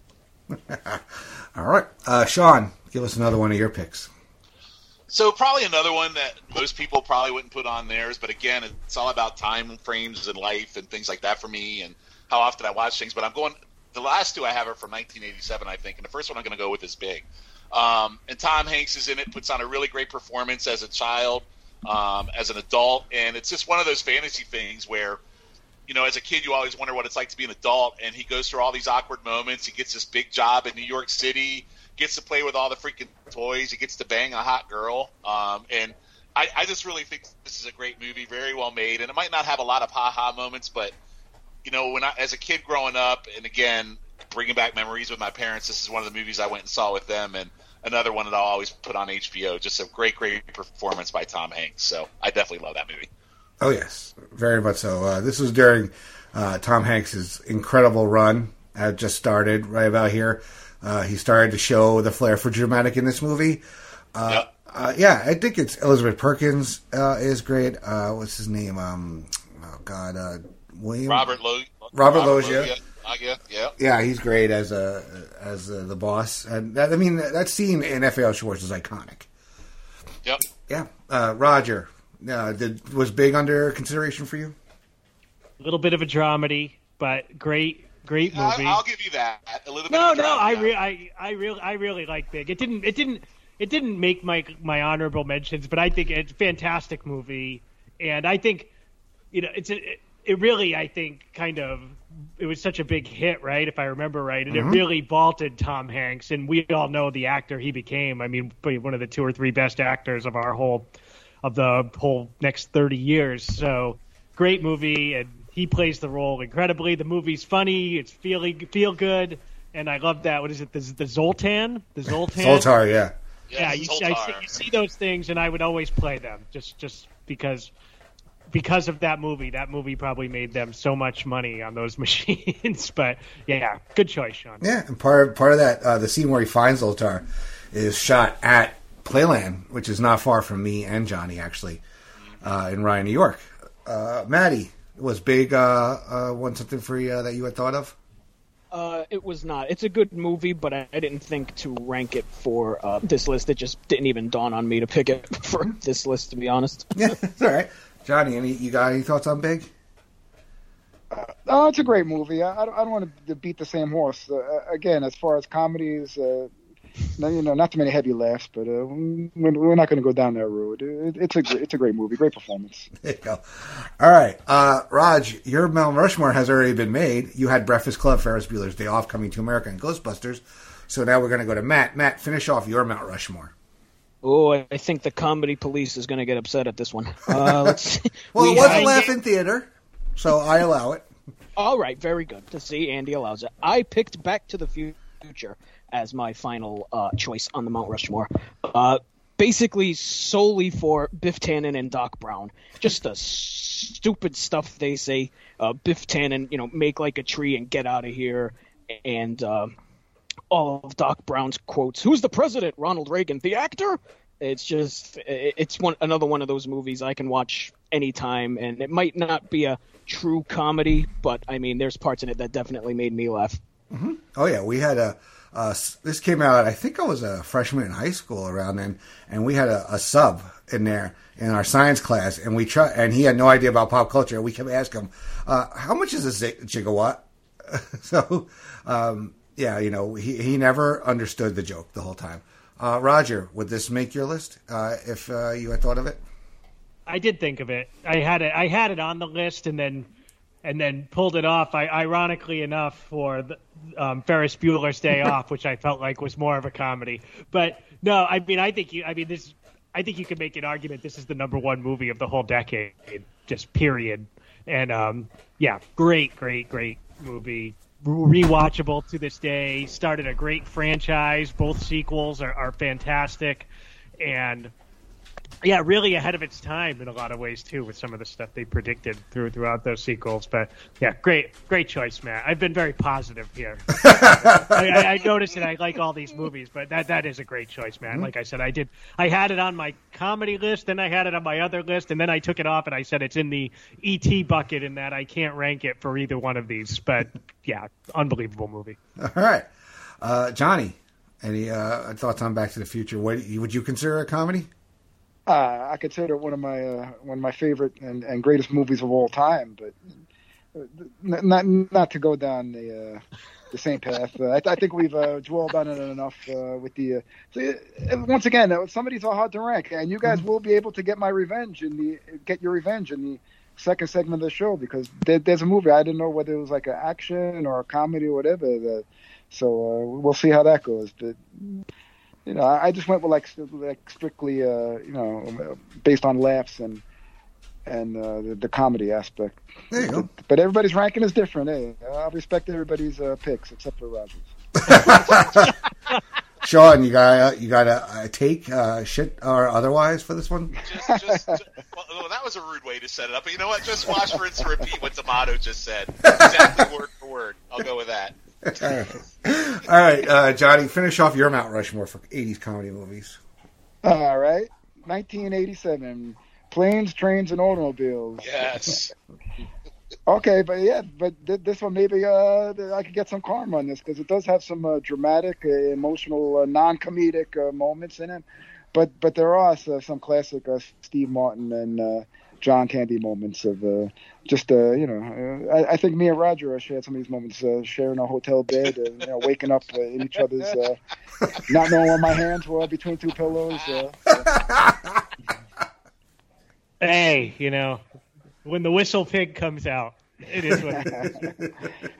All right. Uh, Sean, give us another one of your picks. So probably another one that most people probably wouldn't put on theirs, but again, it's all about time frames in life and things like that for me and how often I watch things. But I'm going, the last two I have are from nineteen eighty-seven, I think, and the first one I'm going to go with is Big. Um, and Tom Hanks is in it, puts on a really great performance as a child, um, as an adult, and it's just one of those fantasy things where, you know, as a kid, you always wonder what it's like to be an adult, and he goes through all these awkward moments. He gets this big job in New York City, gets to play with all the freaking toys. He gets to bang a hot girl. Um, and I, I just really think this is a great movie, very well made. And it might not have a lot of ha-ha moments, but, you know, when I, as a kid growing up, and again, bringing back memories with my parents. This is one of the movies I went and saw with them, and another one that I'll always put on H B O. Just a great, great performance by Tom Hanks. So I definitely love that movie. Oh, yes, very much so. Uh, this was during uh, Tom Hanks' incredible run. Had just started right about here. Uh, he started to show the flair for dramatic in this movie. Uh, yep. uh, yeah, I think it's Elizabeth Perkins uh, is great. Uh, what's his name? Um, oh, God. Uh, William? Robert Lo- Robert, Robert Loggia. Loggia. Loggia. Yeah. Yeah, he's great as a as a, the boss. And that, I mean, that scene in F A L Schwartz is iconic. Yep. Yeah. Uh, Roger, uh, did, was Big under consideration for you? A little bit of a dramedy, but great, great movie. I, I'll give you that. A little bit no, of a no, I, dramedy. re- I, I really, I really like Big. It didn't, it didn't, it didn't make my my honorable mentions, but I think it's a fantastic movie, and I think, you know, it's a, it, it really, I think, kind of, it was such a big hit, right? If I remember right, and mm-hmm. it really vaulted Tom Hanks, and we all know the actor he became. I mean, one of the two or three best actors of our whole, of the whole next thirty years. So, great movie, and he plays the role incredibly. The movie's funny, it's feeling feel good, and I love that. What is it? The, the Zoltan, the Zoltan, Zoltar, yeah, yeah. You, I see, you see those things, and I would always play them just just because. Because of that movie, that movie probably made them so much money on those machines. But yeah, good choice, Sean. Yeah, and part part of that, uh, the scene where he finds Zoltar, is shot at Playland, which is not far from me and Johnny actually, uh, in Ryan, New York. Uh, Maddie, was Big uh, uh, one something for you uh, that you had thought of? Uh, it was not. It's a good movie, but I, I didn't think to rank it for uh, this list. It just didn't even dawn on me to pick it for this list, to be honest. Yeah, it's all right. Johnny, any you got any thoughts on Big? Uh, oh, it's a great movie. I, I don't, I don't want to beat the same horse. Uh, again, as far as comedies, uh, no, you know, not too many heavy laughs, but uh, we're not going to go down that road. It, it's a it's a great movie, great performance. There you go. All right, uh, Raj, your Mount Rushmore has already been made. You had Breakfast Club, Ferris Bueller's Day Off, Coming to America, and Ghostbusters. So now we're going to go to Matt. Matt, finish off your Mount Rushmore. Oh, I think the comedy police is going to get upset at this one. Uh, let's see. Well, we it was had... a laugh in theater, so I allow it. All right, very good. To see, Andy allows it. I picked Back to the Future as my final uh, choice on the Mount Rushmore. Uh, basically, solely for Biff Tannen and Doc Brown. Just the stupid stuff they say. Uh, Biff Tannen, you know, make like a tree and get out of here, and. Uh, all of Doc Brown's quotes. Who's the president? Ronald Reagan. The actor? It's just, it's one another one of those movies I can watch anytime, and it might not be a true comedy, but, I mean, there's parts in it that definitely made me laugh. Mm-hmm. Oh, yeah. We had a, uh, this came out, I think I was a freshman in high school around then, and we had a, a sub in there in our science class, and we try, and he had no idea about pop culture. We kept asking him, uh, how much is a zig- gigawatt? so, um, yeah, you know, he, he never understood the joke the whole time. Uh, Roger, would this make your list uh, if uh, you had thought of it? I did think of it. I had it. I had it on the list, and then and then pulled it off. I, ironically enough, for the, um, Ferris Bueller's Day Off, which I felt like was more of a comedy. But no, I mean, I think you. I mean, this. I think you could make an argument. This is the number one movie of the whole decade, just period. And um, yeah, great, great, great movie. Rewatchable to this day. Started a great franchise. Both sequels are, are fantastic, and yeah, really ahead of its time in a lot of ways too, with some of the stuff they predicted through throughout those sequels. But yeah, great, great choice, Matt. I've been very positive here. I, I, I noticed that I like all these movies, but that that is a great choice, man. Like I said, I did. I had it on my comedy list, then I had it on my other list, and then I took it off, and I said it's in the E T bucket, in that I can't rank it for either one of these. But yeah, unbelievable movie. All right, uh, Johnny, any uh, thoughts on Back to the Future? What would you consider a comedy? Uh, I consider it one of my uh, one of my favorite and, and greatest movies of all time, but not not to go down the uh, the same path. Uh, I, I think we've uh, dwelled on it enough uh, with the. Uh, so, uh, once again, uh, some of these are hard to rank, and you guys mm-hmm. will be able to get my revenge in the get your revenge in the second segment of the show, because there, there's a movie I didn't know whether it was like an action or a comedy or whatever. That, so uh, we'll see how that goes, but. You know, I just went with like like strictly, uh, you know, based on laughs and and uh, the, the comedy aspect. There you go. But, but everybody's ranking is different. Hey, I respect everybody's uh, picks except for Rogers. Sean, you got you got a, a take uh, shit or otherwise for this one? Just, just, just well, that was a rude way to set it up. But you know what? Just watch, rinse, and repeat what D'Amato just said. Exactly word for word. I'll go with that. All right, All right uh, Johnny, finish off your Mount Rushmore for eighties comedy movies. All right, nineteen eighty-seven, Planes, Trains, and Automobiles. Yes. Okay, but yeah, but th- this one maybe uh, I could get some karma on this because it does have some uh, dramatic, uh, emotional, uh, non-comedic uh, moments in it. But but there are uh, some classic uh, Steve Martin and uh, John Candy moments of uh, just uh, you know. Uh, I, I think me and Roger shared some of these moments, uh, sharing a hotel bed, uh, you know, waking up uh, in each other's, uh, not knowing where my hands were between two pillows. Uh, uh. Hey, you know. When the whistle pig comes out, it is what it is.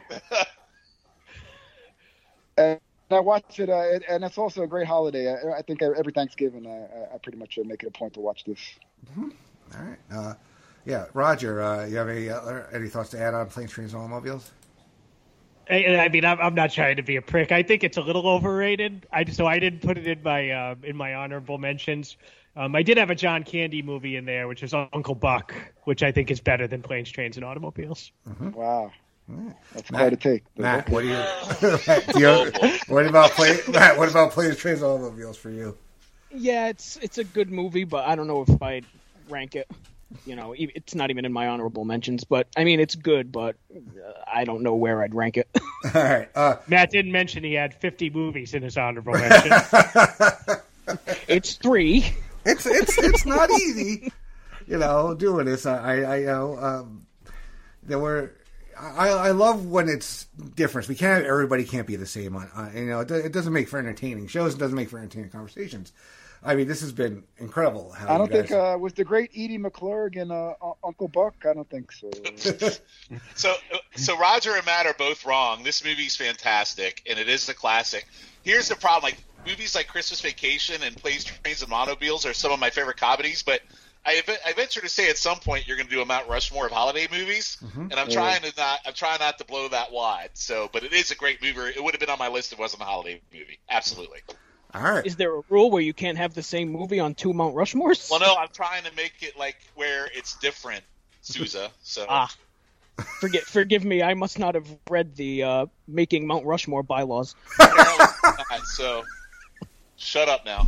And I watch it, uh, and it's also a great holiday. I, I think every Thanksgiving, I, I pretty much make it a point to watch this. Mm-hmm. All right. Uh, yeah, Roger, uh, you have any uh, any thoughts to add on Planes, Trains, and Automobiles? I, I mean, I'm, I'm not trying to be a prick. I think it's a little overrated. I so I didn't put it in my uh, in my honorable mentions. Um, I did have a John Candy movie in there, which is Uncle Buck, which I think is better than Planes, Trains, and Automobiles. Mm-hmm. Wow. That's Matt, quite a take. Matt, what do you, Matt, do you what about play, Matt, what about Planes, Trains, and Automobiles for you? Yeah, it's it's a good movie, but I don't know if I'd rank it. You know, it's not even in my honorable mentions, but I mean, it's good, but uh, I don't know where I'd rank it. All right. Uh, Matt didn't mention he had fifty movies in his honorable mention. It's three. It's it's it's not easy, you know, doing this. I I you know um, there were. I, I love when it's different. We can't. Everybody can't be the same. On uh, you know, it, it doesn't make for entertaining shows. It doesn't make for entertaining conversations. I mean, this has been incredible. How I don't you guys... think uh, was the great Edie McClurg and uh, Uncle Buck. I don't think so. so, so Roger and Matt are both wrong. This movie's fantastic, and it is a classic. Here's the problem: like movies like Christmas Vacation and Planes, Trains, and Automobiles are some of my favorite comedies, but I, I venture to say at some point you're going to do a Mount Rushmore of holiday movies, mm-hmm. and I'm yeah. trying to not. I'm trying not to blow that wide. So, but it is a great movie. It would have been on my list if it wasn't a holiday movie. Absolutely. All right. Is there a rule where you can't have the same movie on two Mount Rushmores? Well, no, I'm trying to make it like where it's different, Sousa. So ah, forget, forgive me. I must not have read the uh, Making Mount Rushmore bylaws. So shut up now.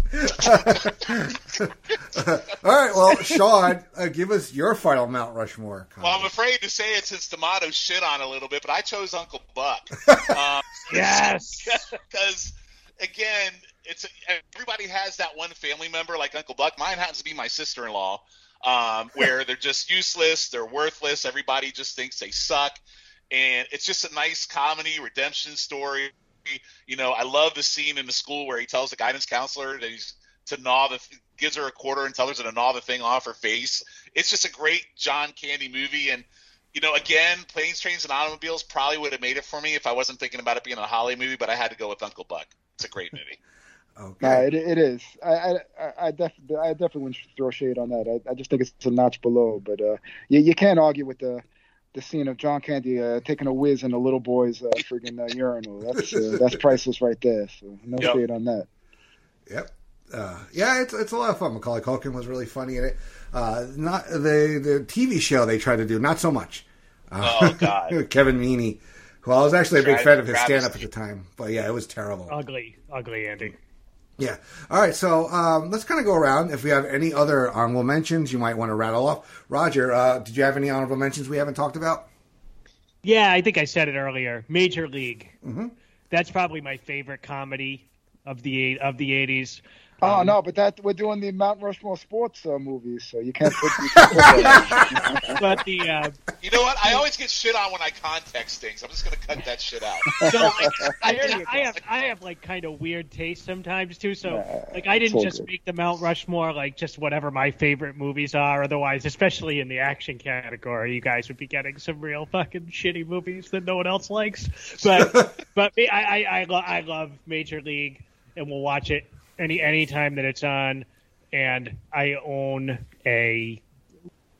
All right. Well, Sean, uh, give us your final Mount Rushmore comment. Well, I'm afraid to say it since D'Amato shit on it a little bit, but I chose Uncle Buck. Um, yes, because again. It's a, everybody has that one family member like Uncle Buck. Mine happens to be my sister-in-law, um, where they're just useless, they're worthless. Everybody just thinks they suck, and it's just a nice comedy redemption story. You know, I love the scene in the school where he tells the guidance counselor that he's to gnaw the gives her a quarter and tells her to gnaw the thing off her face. It's just a great John Candy movie, and you know, again, Planes, Trains, and Automobiles probably would have made it for me if I wasn't thinking about it being a holiday movie, but I had to go with Uncle Buck. It's a great movie. Okay. No, it, it is. I I, I, def, I definitely wouldn't throw shade on that. I, I just think it's a notch below. But uh, you, you can't argue with the the scene of John Candy uh, taking a whiz in a little boy's uh, friggin' uh, urinal. That's uh, that's priceless right there. So no yep. shade on that. Yep. Uh, yeah, it's it's a lot of fun. Macaulay Culkin was really funny in it. Uh, not the the T V show they tried to do, not so much. Uh, oh God, Kevin Meaney, who I was actually a big fan of his stand up at the time, but yeah, it was terrible. Ugly, ugly Andy. Yeah. All right. So um, let's kind of go around. If we have any other honorable mentions, you might want to rattle off. Roger, uh, did you have any honorable mentions we haven't talked about? Yeah, I think I said it earlier. Major League. Mm-hmm. That's probably my favorite comedy of the of the eighties. Oh um, no, but that we're doing the Mount Rushmore sports uh, movies, so you can't put. You can't put that. But the uh, you know what? I always get shit on when I context things. I'm just gonna cut that shit out. So like, I, I have I have like kind of weird taste sometimes too. So yeah, like I didn't just good. make the Mount Rushmore like just whatever my favorite movies are. Otherwise, especially in the action category, you guys would be getting some real fucking shitty movies that no one else likes. But but me, I I I, lo- I love Major League, and we'll watch it. Any any time that it's on, and I own a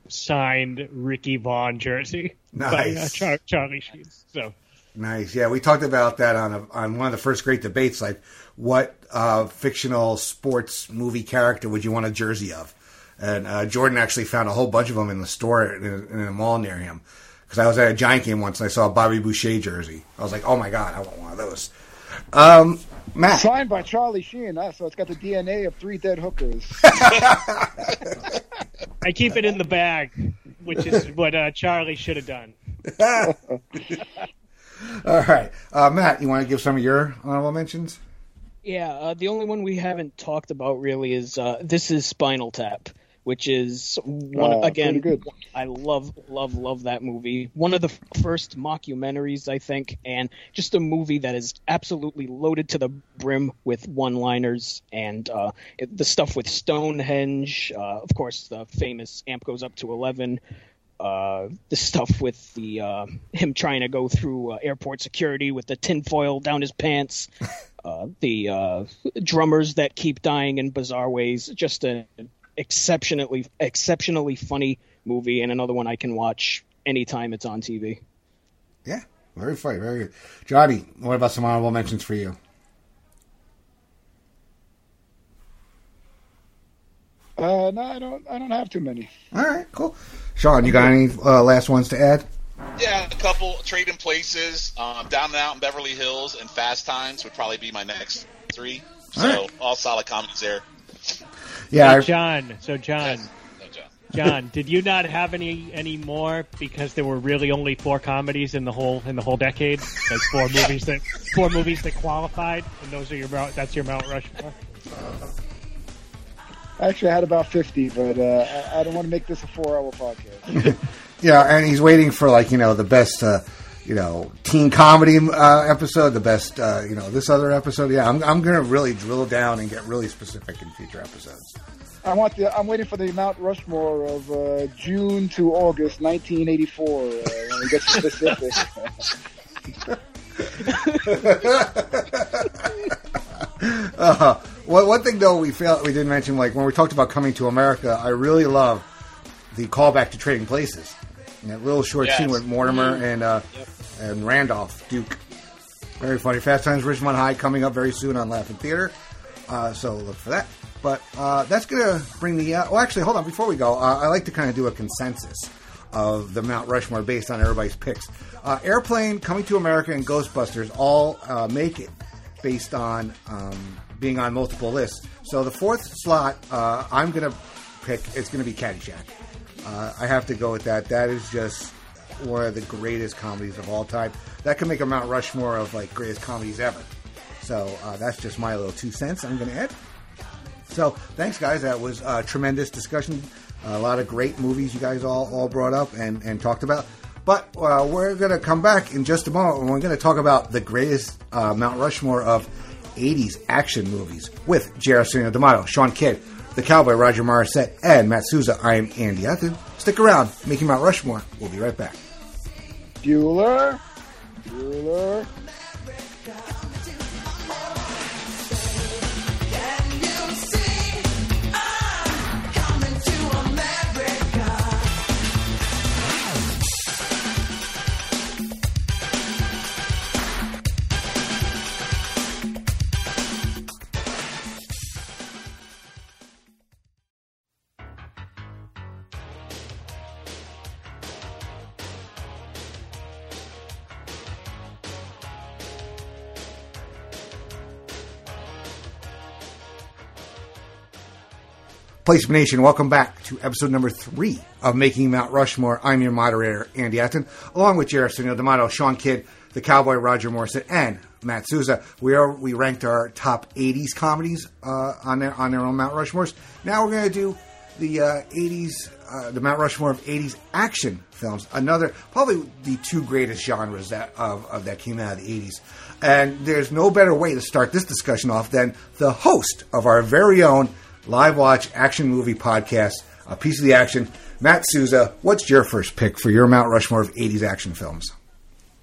signed Ricky Vaughn jersey Nice. by uh, Char- Charlie Sheen. So Nice. Yeah, we talked about that on a, on one of the first great debates. Like, what uh, fictional sports movie character would you want a jersey of? And uh, Jordan actually found a whole bunch of them in the store in a, in a mall near him. Because I was at a Giant game once and I saw a Bobby Boucher jersey. I was like, oh my God, I want one of those. Um, Matt. Signed by Charlie Sheen, huh? So it's got the D N A of three dead hookers. I keep it in the bag, which is what uh, Charlie should have done. All right. Uh, Matt, you want to give some of your honorable mentions? Yeah, uh, the only one we haven't talked about really is uh, This is Spinal Tap, which is one Uh, again. pretty good. I love, love, love that movie. One of the first mockumentaries, I think, and just a movie that is absolutely loaded to the brim with one-liners and uh, it, the stuff with Stonehenge. Uh, of course, the famous Amp Goes Up to eleven. Uh, the stuff with the uh, him trying to go through uh, airport security with the tinfoil down his pants. Uh, the uh, drummers that keep dying in bizarre ways. Just an exceptionally, exceptionally funny movie, and another one I can watch anytime it's on T V. Yeah, very funny, very good. Johnny, what about some honorable mentions for you? Uh, no, I don't. I don't have too many. All right, cool. Sean, you got any uh, last ones to add? Yeah, a couple. Trading Places, um, Down and Out in Beverly Hills, and Fast Times would probably be my next three. So All right. all solid comedies there. Yeah, Hey, I- John. So John, No, John. John, did you not have any any more because there were really only four comedies in the whole in the whole decade? Like four movies that four movies that qualified, and those are your Mount, that's your Mount Rushmore. Actually, I had about fifty, but uh, I, I don't want to make this a four-hour podcast. yeah, and he's waiting for, like, you know, the best, uh, you know, teen comedy uh, episode, the best, uh, you know, this other episode. Yeah, I'm, I'm going to really drill down and get really specific in future episodes. I want the. I'm waiting for the Mount Rushmore of uh, June to August, nineteen eighty-four. Uh, when we get specific. uh, one, one thing though we failed, we didn't mention, like when we talked about Coming to America, I really love the callback to Trading Places. And that little short Yes. scene with Mortimer Mm-hmm. and uh, Yep. and Randolph Duke. Very funny. Fast Times at Ridgemont High coming up very soon on Laughing Theater. Uh, so look for that. But uh, that's going to bring the... Uh, well, actually, hold on. Before we go, uh, I like to kind of do a consensus of the Mount Rushmore based on everybody's picks. Uh, Airplane, Coming to America, and Ghostbusters all uh, make it based on um, being on multiple lists. So the fourth slot, uh, I'm going to pick, it's going to be Caddyshack. Uh, I have to go with that. That is just one of the greatest comedies of all time. That could make a Mount Rushmore of like greatest comedies ever. So uh, that's just my little two cents I'm going to add. So thanks, guys. That was a tremendous discussion. A lot of great movies you guys all, all brought up and, and talked about. But uh, we're going to come back in just a moment and we're going to talk about the greatest uh, Mount Rushmore of eighties action movies with J. Arsenio D'Amato, Sean Kidd, the Cowboy, Roger Morissette, and Matt Souza. I am Andy Athen. Stick around. Making Mount Rushmore. We'll be right back. Bueller, Bueller. Place Nation, welcome back to episode number three of Making Mount Rushmore. I'm your moderator, Andy Atton, along with J. Arsenio D'Amato, Sean Kidd, the Cowboy, Roger Morissette, and Matt Souza. We are we ranked our top eighties comedies uh, on their on their own Mount Rushmores. Now we're going to do the uh, eighties, uh, the Mount Rushmore of eighties action films. Another, probably the two greatest genres that of, of that came out of the eighties. And there's no better way to start this discussion off than the host of our very own Live Watch Action Movie Podcast, A Piece of the Action. Matt Souza, what's your first pick for your Mount Rushmore of eighties action films?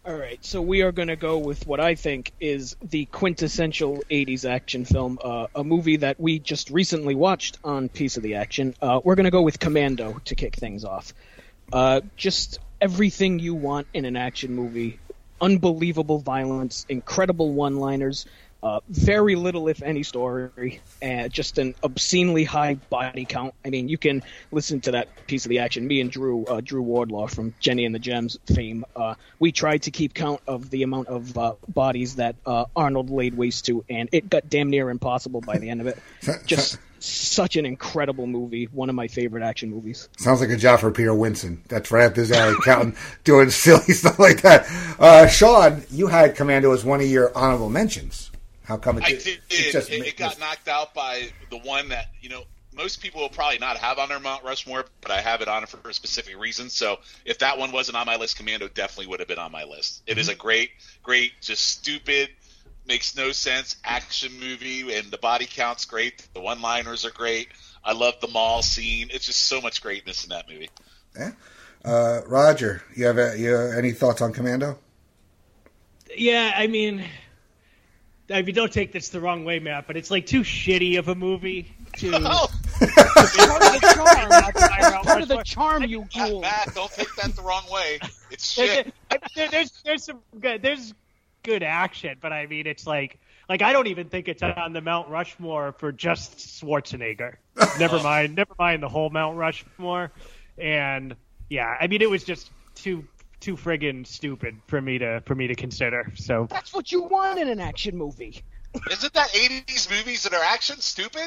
All right, so we are going to go with what I think is the quintessential eighties action film, uh, a movie that we just recently watched on Piece of the Action. Uh, we're going to go with Commando to kick things off. Uh, just everything you want in an action movie. Unbelievable violence, incredible one-liners, uh, very little, if any, story, and just an obscenely high body count. I mean, you can listen to that Piece of the Action. Me and Drew, uh, Drew Wardlaw from Jenny and the Gems fame, uh, we tried to keep count of the amount of uh, bodies that uh, Arnold laid waste to, and it got damn near impossible by the end of it. Just such an incredible movie, one of my favorite action movies. Sounds like a job for Peter Winson. That's right up his alley, counting, doing silly stuff like that. Uh, Sean, you had Commando as one of your honorable mentions. How come it, I did, did. it just it, it got knocked out by the one that, you know, most people will probably not have on their Mount Rushmore, but I have it on it for a specific reason. So if that one wasn't on my list, Commando definitely would have been on my list. It mm-hmm. is a great, great, just stupid, makes no sense action movie, and the body count's great. The one-liners are great. I love the mall scene. It's just so much greatness in that movie. Yeah. Uh, Roger, you have a, you have any thoughts on Commando? Yeah, I mean, I mean, don't take this the wrong way, Matt, but it's like too shitty of a movie to. Oh. It's part of the charm. That's part of the charm, you fool. Matt, don't take that the wrong way. It's shit. There's, there's, there's some good. There's good action, but I mean, it's like, like I don't even think it's on the Mount Rushmore for just Schwarzenegger. Never mind, never mind the whole Mount Rushmore. And yeah, I mean, it was just too too friggin' stupid for me to for me to consider. So that's what you want in an action movie. Isn't that eighties movies that are action stupid?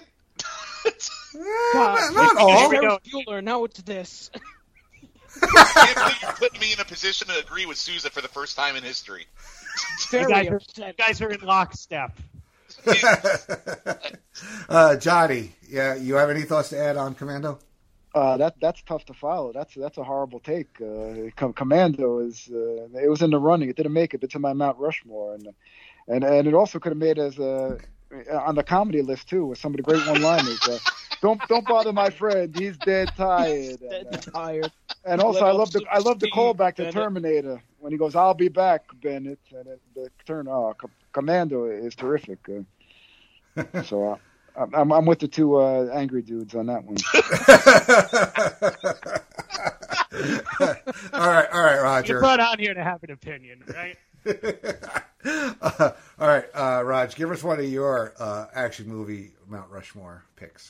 God, not all. Ferris Bueller, now it's this. I can't believe you're putting me in a position to agree with Sousa for the first time in history. You guys, are, you guys are in lockstep. uh, Johnny, yeah, you have any thoughts to add on Commando? Uh, that that's tough to follow. That's that's a horrible take. Uh, Com- Commando is uh, it was in the running. It didn't make it to my Mount Rushmore, and and and it also could have made as a on the comedy list too with some of the great one-liners. Uh, don't don't bother my friend. He's dead tired. Dead and, uh, tired. And also, I love the I love the Steve callback to Bennett. Terminator when he goes, "I'll be back, Bennett." And it, the turn, oh, Com- Commando is terrific. Uh, so uh, I'm I'm with the two uh, angry dudes on that one. all right, all right, Roger. You're brought on here to have an opinion, right? uh, all right, uh, Raj, give us one of your uh, action movie Mount Rushmore picks.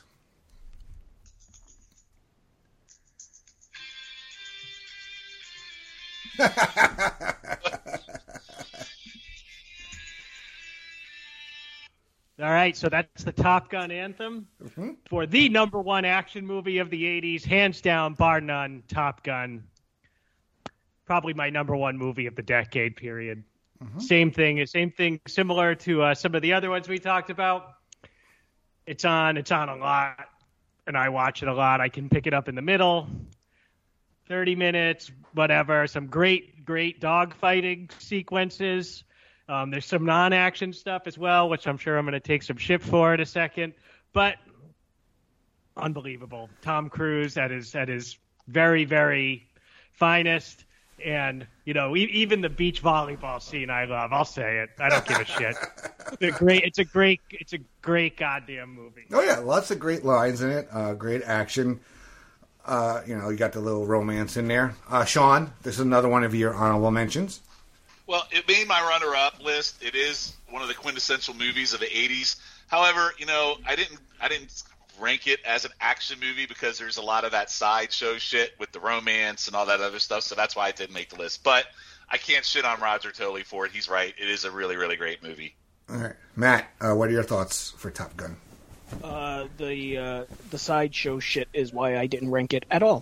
All right, so that's the Top Gun anthem Mm-hmm. for the number one action movie of the eighties, hands down, bar none, Top Gun. Probably my number one movie of the decade period. Mm-hmm. Same thing, same thing, similar to uh, some of the other ones we talked about. It's on, it's on a lot, and I watch it a lot. I can pick it up in the middle, thirty minutes, whatever. Some great, great dogfighting sequences. Um, there's some non-action stuff as well, which I'm sure I'm going to take some shit for in a second. But unbelievable. Tom Cruise at his at his very, very finest. And, you know, e- even the beach volleyball scene I love. I'll say it. I don't give a shit. It's a great, it's a great, it's a great goddamn movie. Oh, yeah. Lots of great lines in it. Uh, great action. Uh, you know, you got the little romance in there. Uh, Sean, this is another one of your honorable mentions. Well, it made my runner-up list. It is one of the quintessential movies of the eighties. However, you know, I didn't I didn't rank it as an action movie because there's a lot of that sideshow shit with the romance and all that other stuff, so that's why it didn't make the list. But I can't shit on Roger totally for it. He's right. It is a really, really great movie. All right. Matt, uh, what are your thoughts for Top Gun? Uh, the uh, the sideshow shit is why I didn't rank it at all.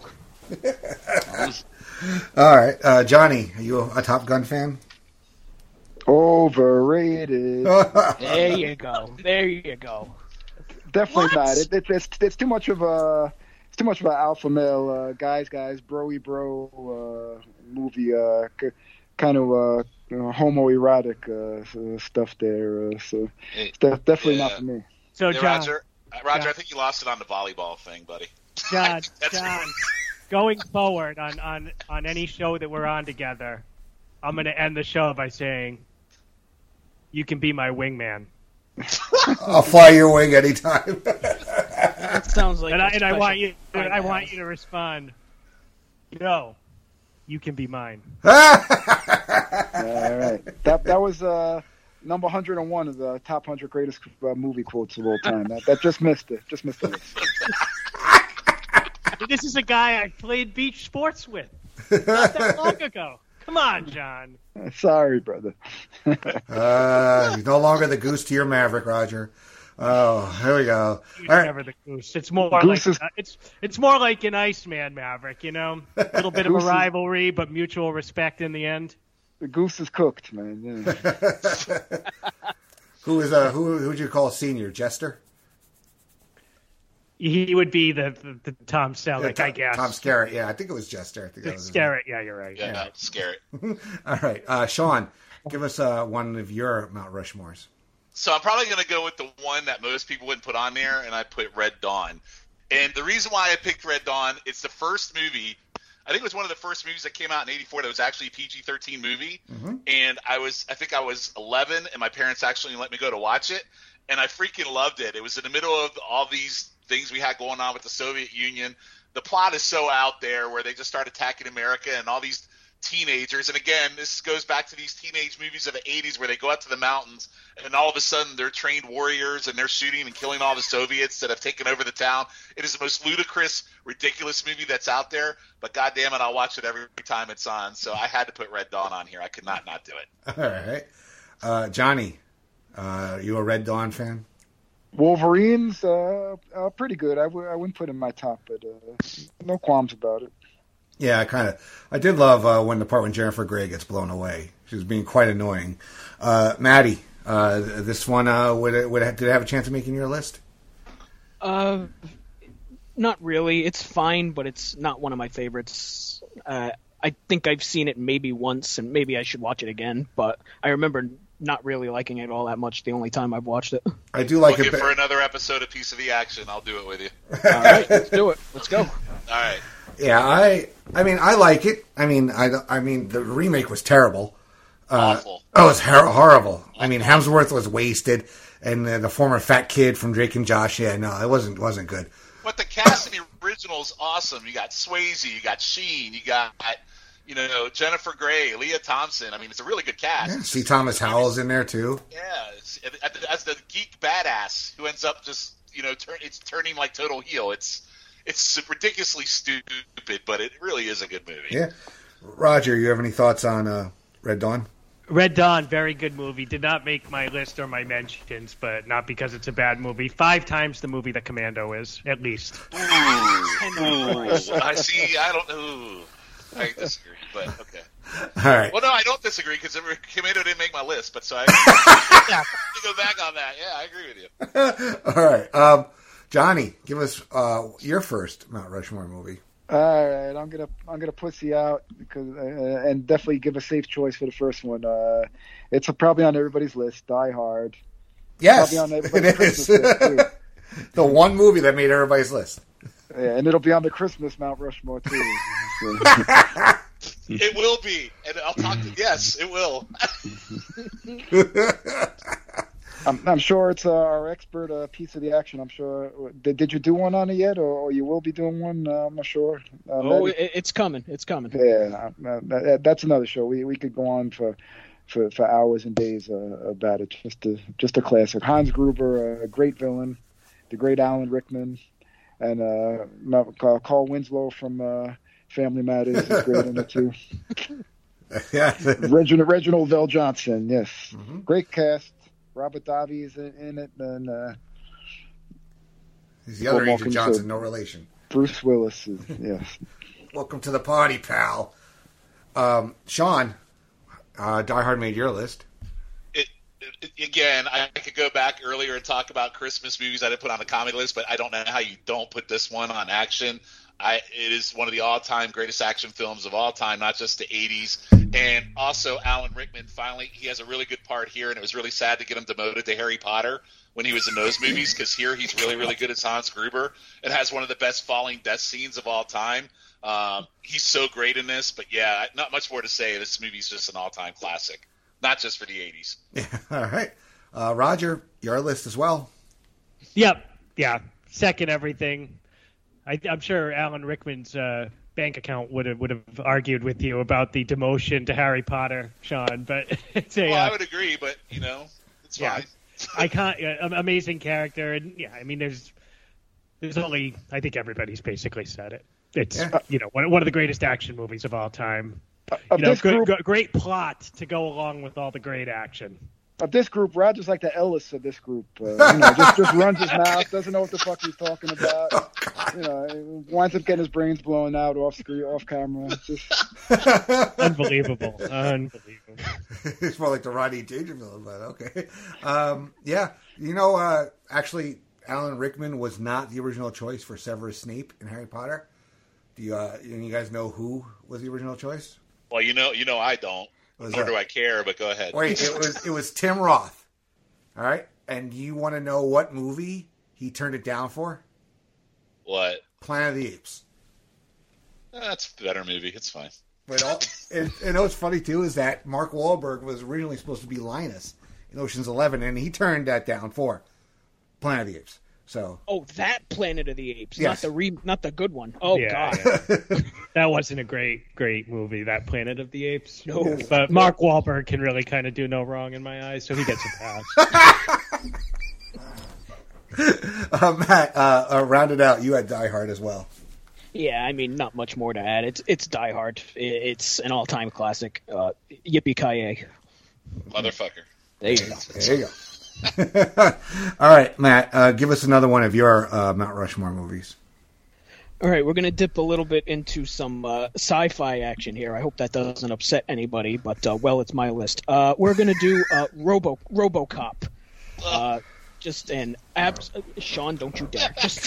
All right. Uh, Johnny, are you a Top Gun fan? Overrated. There you go. There you go. Definitely What? not. It, it, it's it's too much of a it's too much of an alpha male uh, guys guys broy bro uh, movie. Uh, c- kind of uh, you know, homoerotic uh, stuff there. Uh, so it's de- definitely Yeah. not for me. So, Hey, John, Roger, uh, Roger, John. I think you lost it on the volleyball thing, buddy. John, That's- John, going forward on, on, on any show that we're on together, I'm going to end the show by saying, you can be my wingman. I'll fly your wing anytime. That sounds like. And a I, and I special want you. kind I of want house. you to respond. No, you can be mine. All right. That that was uh, number one hundred one of the top one hundred greatest uh, movie quotes of all time. That, that just missed it. Just missed it. This is a guy I played beach sports with not that long ago. Come on, John. Sorry, brother. uh, he's no longer the goose to your Maverick, Roger. Oh, here we go. He's All right. never the goose. It's more Goose like is- uh, it's it's more like an Iceman Maverick. You know, a little bit of a Goose is- rivalry, but mutual respect in the end. The goose is cooked, man. Yeah. Who is uh who who'd you call senior? Jester? He would be the the, the Tom Selleck, Tom, I guess. Tom Skerritt. Yeah, I think it was Jester. I think that was his Scare it. Yeah, you're right. Yeah, Yeah. scare it. name. All right, uh, Sean, give us uh, one of your Mount Rushmores. So I'm probably going to go with the one that most people wouldn't put on there, and I put Red Dawn. And the reason why I picked Red Dawn, it's the first movie. I think it was one of the first movies that came out in eighty-four that was actually a P G thirteen movie. Mm-hmm. And I was, I think I was eleven, and my parents actually let me go to watch it. And I freaking loved it. It was in the middle of all these things we had going on with the Soviet Union. The plot is so out there where they just start attacking America and all these teenagers. And again, this goes back to these teenage movies of the eighties where they go up to the mountains and all of a sudden they're trained warriors and they're shooting and killing all the Soviets that have taken over the town. It is the most ludicrous, ridiculous movie that's out there, but God damn it, I'll watch it every time it's on. So I had to put Red Dawn on here. I could not not do it. All right, uh, Johnny, uh, you a Red Dawn fan? Wolverines, uh, uh, pretty good. I w- I wouldn't put it in my top, but uh, no qualms about it. Yeah, I kind of. I did love uh, when the part when Jennifer Grey gets blown away. She was being quite annoying. Uh, Maddie, uh, this one uh, would it, would it, did it have a chance of making your list? Uh, not really. It's fine, but it's not one of my favorites. Uh, I think I've seen it maybe once, and maybe I should watch it again. But I remember not really liking it all that much the only time I've watched it. I do like Looking it. for another episode of Piece of the Action. I'll do it with you. All right, let's do it. Let's go. All right. Yeah, I. I mean, I like it. I mean, I. I mean, the remake was terrible. Uh, Awful. Oh, it was hor- horrible. I mean, Hemsworth was wasted, and uh, the former fat kid from Drake and Josh. Yeah, no, it wasn't wasn't good. But the cast in the original is awesome. You got Swayze, you got Sheen, you got, you know, Jennifer Grey, Leah Thompson. I mean, it's a really good cast. Yeah, see, Thomas Howell's in there too. Yeah, it's, as the geek badass who ends up just, you know, turn, it's turning like total heel. It's it's ridiculously stupid, but it really is a good movie. Yeah, Roger, you have any thoughts on uh, Red Dawn? Red Dawn, very good movie. Did not make my list or my mentions, but not because it's a bad movie. Five times the movie that Commando is, at least. Ooh, ooh, I see. I don't know. I disagree, but okay. All right. Well, no, I don't disagree because Commando didn't make my list, but so I have to go back on that. Yeah, I agree with you. All right, um, Johnny, give us uh, your first Mount Rushmore movie. All right, I'm gonna I'm gonna pussy out because uh, and definitely give a safe choice for the first one. Uh, it's probably on everybody's list. Die Hard. Yes, Probably on it everybody's is. Christmas list, too. The one movie that made everybody's list. Yeah, and it'll be on the Christmas Mount Rushmore too. So. It will be, and I'll talk to. Yes, it will. I'm, I'm sure it's uh, our expert uh, piece of the action. I'm sure. Did, did you do one on it yet, or, or you will be doing one? Uh, I'm not sure. Uh, Oh, Maddie? it, it's coming. It's coming. Yeah, uh, that, that's another show. We we could go on for for, for hours and days uh, about it. Just a just a classic. Hans Gruber, a great villain, the great Alan Rickman, and uh, Carl Winslow from uh, Family Matters is great in it too. Yeah, Reginald Reginald Vell Johnson, yes, mm-hmm. great cast. Robert Davi is in, in it, and uh, He's the other Well, Agent welcome Johnson, to- no relation. Bruce Willis is yes. Welcome to the party, pal. Um, Sean, uh, Die Hard made your list. It, it, again, I could go back earlier and talk about Christmas movies I didn't put on the comedy list, but I don't know how you don't put this one on action. I, it is one of the all-time greatest action films of all time, not just the eighties. And also, Alan Rickman, finally, he has a really good part here, and it was really sad to get him demoted to Harry Potter. when he was in those movies, because here he's really, really good as Hans Gruber and has one of the best falling death scenes of all time. Um, he's so great in this, but yeah, not much more to say. This movie's just an all-time classic, not just for the eighties. Yeah, all right. Uh, Roger, your list as well. Yep. Yeah. Second everything. I, I'm sure Alan Rickman's uh, bank account would have would have argued with you about the demotion to Harry Potter, Sean. But it's a, Well, uh, I would agree, but, you know, it's yeah, fine. I can't. Uh, amazing character, and yeah, I mean, there's there's only I think everybody's basically said it. It's Yeah. you know one one of the greatest action movies of all time. Of You know, this good, group, good- great plot to go along with all the great action. of this group, Roger's like the Ellis of this group. Uh, you know, just just runs his mouth, doesn't know what the fuck he's talking about. You know, winds up getting his brains blown out off screen, off camera. It's just Unbelievable, unbelievable. It's more like the Rodney Dangerfield, but okay. Um, yeah, you know, uh, actually, Alan Rickman was not the original choice for Severus Snape in Harry Potter. Do you, uh, you guys know who was the original choice? Well, you know, you know, I don't, Was nor that- do I care, but go ahead. Wait, it was it was Tim Roth. All right, and do you want to know what movie he turned it down for? What? Planet of the Apes. That's a better movie. It's fine. But all, and, and you know what's funny too is that Mark Wahlberg was originally supposed to be Linus in Ocean's Eleven, and he turned that down for Planet of the Apes. So Oh, that Planet of the Apes, Yes. not the re, not the good one. Oh Yeah, God, yeah. That wasn't a great, great movie, that Planet of the Apes. No. But Mark Wahlberg can really kind of do no wrong in my eyes, so he gets a pass. uh, Matt, uh, uh, round it out. You had Die Hard as well. Yeah, I mean, not much more to add. It's it's Die Hard. I- It's an all-time classic. Uh, Yippee ki yay! Motherfucker. There you go. There you go. All right, Matt, uh, give us another one of your uh, Mount Rushmore movies. All right, we're gonna dip a little bit into some uh, sci-fi action here. I hope that doesn't upset anybody, but uh, well, it's my list. Uh, we're gonna do uh, Robo RoboCop. Uh, just an abs. uh, Sean, don't you dare! Just,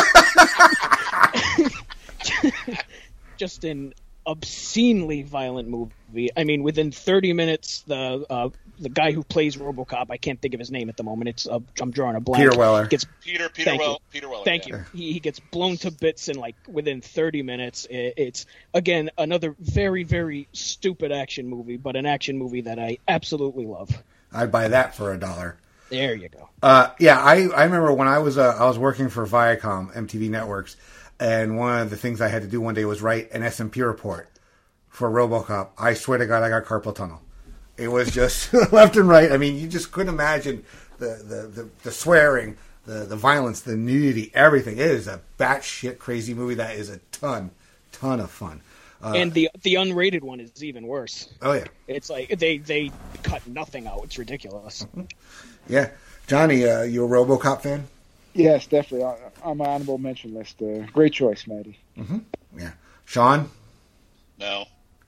just, just an obscenely violent movie. I mean, within thirty minutes, the uh, the guy who plays RoboCop, I can't think of his name at the moment. It's uh, I'm drawing a blank. Peter Weller. Gets Peter, Peter, Thank well, you. Peter Weller. Thank yeah. you. He, he gets blown to bits in like within thirty minutes. I- It's again another very very stupid action movie, but an action movie that I absolutely love. I'd buy that for a dollar. There you go. Uh, yeah, I, I remember when I was uh, I was working for Viacom, M T V Networks, and one of the things I had to do one day was write an S and P report for RoboCop. I swear to God, I got carpal tunnel. It was just left and right. I mean, you just couldn't imagine the, the, the, the swearing, the, the violence, the nudity, everything. It is a batshit crazy movie that is a ton, ton of fun. Uh, And the the unrated one is even worse. oh, yeah. It's like they they cut nothing out. It's ridiculous. Yeah. Johnny, uh, you a RoboCop fan? yes, definitely on, on my honorable mention list. Uh, great choice, Maddie. Yeah. Sean? No.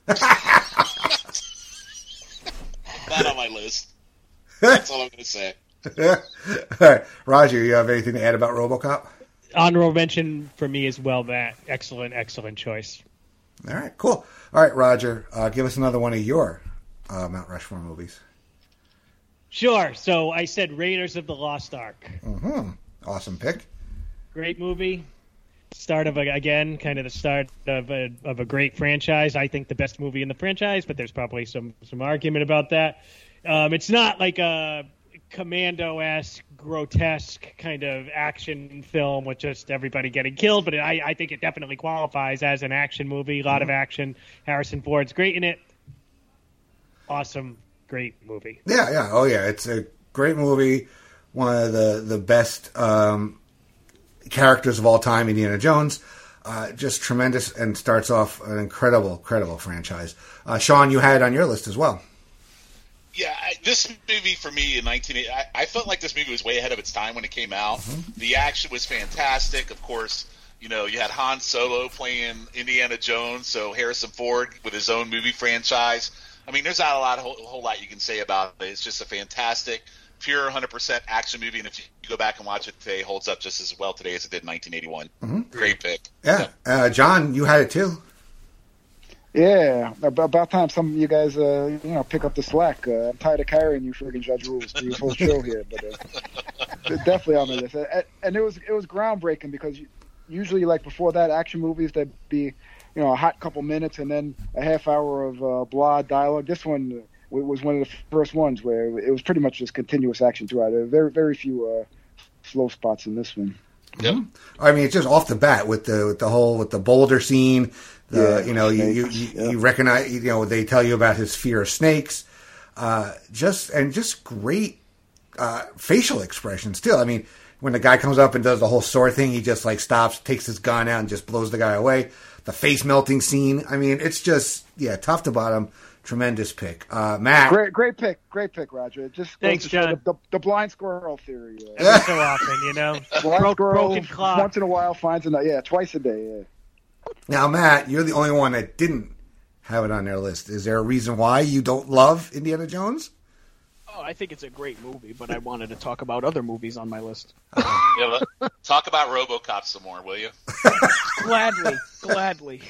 Not on my list. That's all I'm going to say. All right. Roger, you have anything to add about RoboCop? Honorable mention for me as well, Matt. Excellent, excellent choice. All right, cool. All right, Roger, uh, give us another one of your uh, Mount Rushmore movies. Sure. So I said Raiders of the Lost Ark. Mm-hmm. Awesome pick. Great movie. Start of a, again, kind of the start of a of a great franchise. I think the best movie in the franchise, but there's probably some some argument about that. Um, it's not like a Commando-esque, grotesque kind of action film with just everybody getting killed, but I, I think it definitely qualifies as an action movie. A lot of action. Harrison Ford's great in it. Awesome, great movie. Yeah, yeah. Oh, yeah. It's a great movie. One of the, the best um, characters of all time, Indiana Jones. Uh, just tremendous and starts off an incredible, incredible franchise. Uh, Sean, you had it on your list as well. Yeah, I, this movie for me in nineteen eighty, I, I felt like this movie was way ahead of its time when it came out. Mm-hmm. The action was fantastic. Of course, you know, you had Han Solo playing Indiana Jones, so Harrison Ford with his own movie franchise. I mean, there's not a lot, a whole, a whole lot you can say about it. It's just a fantastic, pure one hundred percent action movie, and if you go back and watch it today, it holds up just as well today as it did in nineteen eighty-one. Mm-hmm. Great pick. Yeah. Uh, John, you had it too. Yeah, about, about time some of you guys, uh, you know, pick up the slack. Uh, I'm tired of carrying you friggin' Judge Rules for your whole show here. But uh, definitely on the list. And- And it was it was groundbreaking because usually, like before that, action movies there'd be, you know, a hot couple minutes and then a half hour of uh, blah dialogue. This one was one of the first ones where it was pretty much just continuous action throughout. There were very very few uh, slow spots in this one. Yep. I mean, it's just off the bat with the with the whole with the boulder scene. The Yeah, you know you you, snakes, you, yeah. you recognize you know they tell you about his fear of snakes. Uh, just and just great uh, facial expressions too. I mean, when the guy comes up and does the whole sword thing, he just like stops, takes his gun out, and just blows the guy away. The face melting scene. I mean, it's just yeah, top to bottom, tremendous pick. Uh, Matt, Great great pick, great pick, Roger. It just goes Thanks, to show John. The, the, the blind squirrel theory. Uh, Every so often, you know. blind Broke, squirrel broken clock. once in a while finds a yeah twice a day. Yeah. now Matt, you're the only one that didn't have it on their list. Is there a reason why you don't love Indiana Jones? Oh, I think it's a great movie, but I wanted to talk about other movies on my list. Yeah, let- talk about RoboCop some more, will you? Gladly, gladly.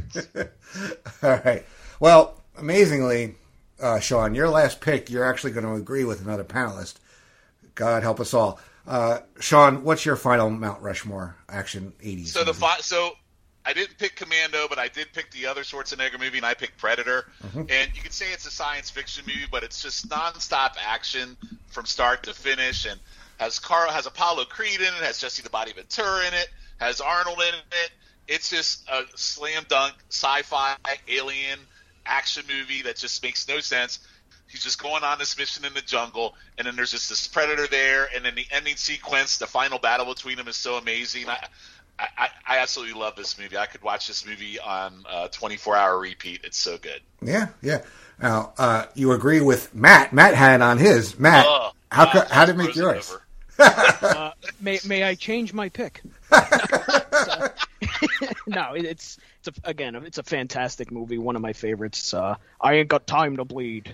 All right. Well, amazingly, uh, Sean, your last pick, you're actually going to agree with another panelist. God help us all. Uh, Sean, what's your final Mount Rushmore action eighties? So the movie? fi- so I didn't pick Commando, but I did pick the other Schwarzenegger movie, and I picked Predator. And you could say it's a science fiction movie, but it's just nonstop action from start to finish, and has Carl has Apollo Creed in it, has Jesse the Body Ventura in it, has Arnold in it. It's just a slam dunk sci-fi alien action movie that just makes no sense. He's just going on this mission in the jungle, and then there's just this predator there, and then the ending sequence, the final battle between them is so amazing. I, I, I absolutely love this movie. I could watch this movie on a twenty-four hour repeat. It's so good. Yeah, yeah. Now, uh, you agree with Matt. Matt had it on his. Matt, Oh, how God, co- how did it make frozen yours? over. Uh, may may I change my pick? So- no, it- it's it's a, again, it's a fantastic movie. One of my favorites. Uh, I ain't got time to bleed.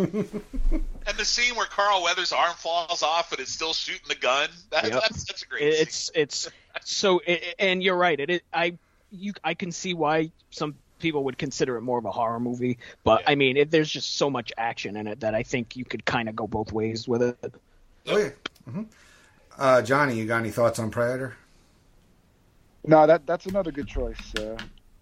And the scene where Carl Weathers' arm falls off and it's still shooting the gun. That, Yep. That's that's a great It- scene. It's it's so, it, and you're right. It, it I you I can see why some people would consider it more of a horror movie, but Yeah. I mean, it, there's just so much action in it that I think you could kind of go both ways with it. Oh, yeah. hmm Uh, Johnny, you got any thoughts on Predator? No, that that's another good choice. Uh,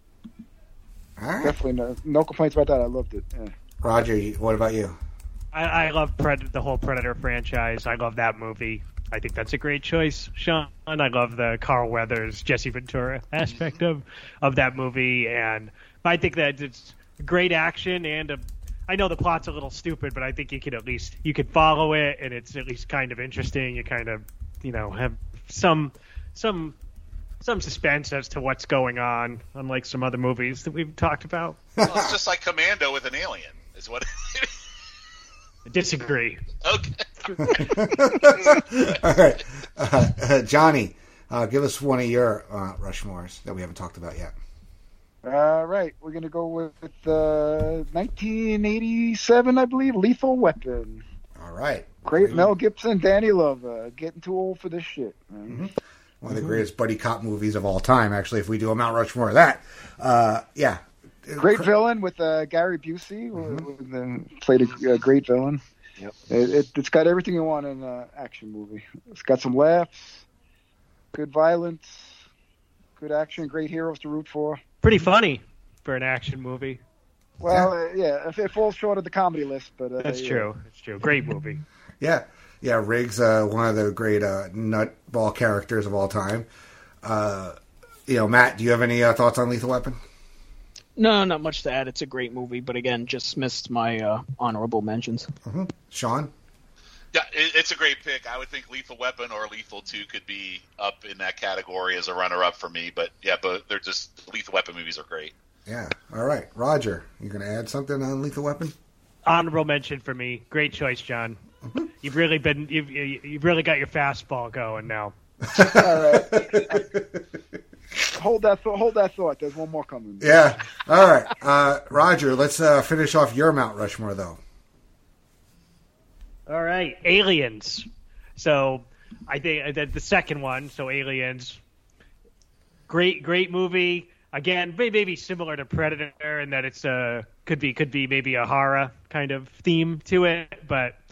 All right. definitely no, no complaints about that. I loved it. Yeah. Roger, you- what about you? I, I love Pred- the whole Predator franchise. I love that movie. I think that's a great choice, Sean. I love the Carl Weathers, Jesse Ventura aspect of, of that movie, and I think that it's great action and a, I know the plot's a little stupid, but I think you could at least you could follow it, and it's at least kind of interesting. You kind of you know have some some some suspense as to what's going on, unlike some other movies that we've talked about. Well, it's just like Commando with an alien, is what. I disagree. Okay. All right. Uh, uh, Johnny, uh, give us one of your uh, Rushmores that we haven't talked about yet. All right, we're gonna go with uh, nineteen eighty-seven, I believe, Lethal Weapon. All right. Great Mel Gibson, Danny Love. Uh, getting too old for this shit, man. One of the greatest buddy cop movies of all time, actually, if we do a Mount Rushmore of that. Uh, yeah. Great villain with uh, Gary Busey, who who played a, a great villain. Yep. It, it, it's got everything you want in an action movie. It's got some laughs, good violence, good action, great heroes to root for. Pretty funny for an action movie. Well, uh, yeah, it, it falls short of the comedy list, but uh, That's yeah. true. That's true. Great movie. Yeah. Yeah, Riggs, uh, one of the great uh, nutball characters of all time. Uh, you know, Matt, do you have any uh, thoughts on Lethal Weapon? No, not much to add. It's a great movie, but again, just missed my uh, honorable mentions. Mm-hmm. Sean? Yeah, it, it's a great pick. I would think Lethal Weapon or Lethal two could be up in that category as a runner-up for me. But yeah, but they're just Lethal Weapon movies are great. Yeah. All right. Roger, you going to add something on Lethal Weapon? Honorable mention for me. Great choice, John. Mm-hmm. You've really been you've you've really got your fastball going now. All right. hold that th- hold that thought. There's one more coming. Yeah. All right. Uh, Roger, let's uh, finish off your Mount Rushmore, though. All right, Aliens. So I think that the second one. So Aliens. Great, great movie. Again, maybe similar to Predator in that it's a could be could be maybe a horror kind of theme to it, but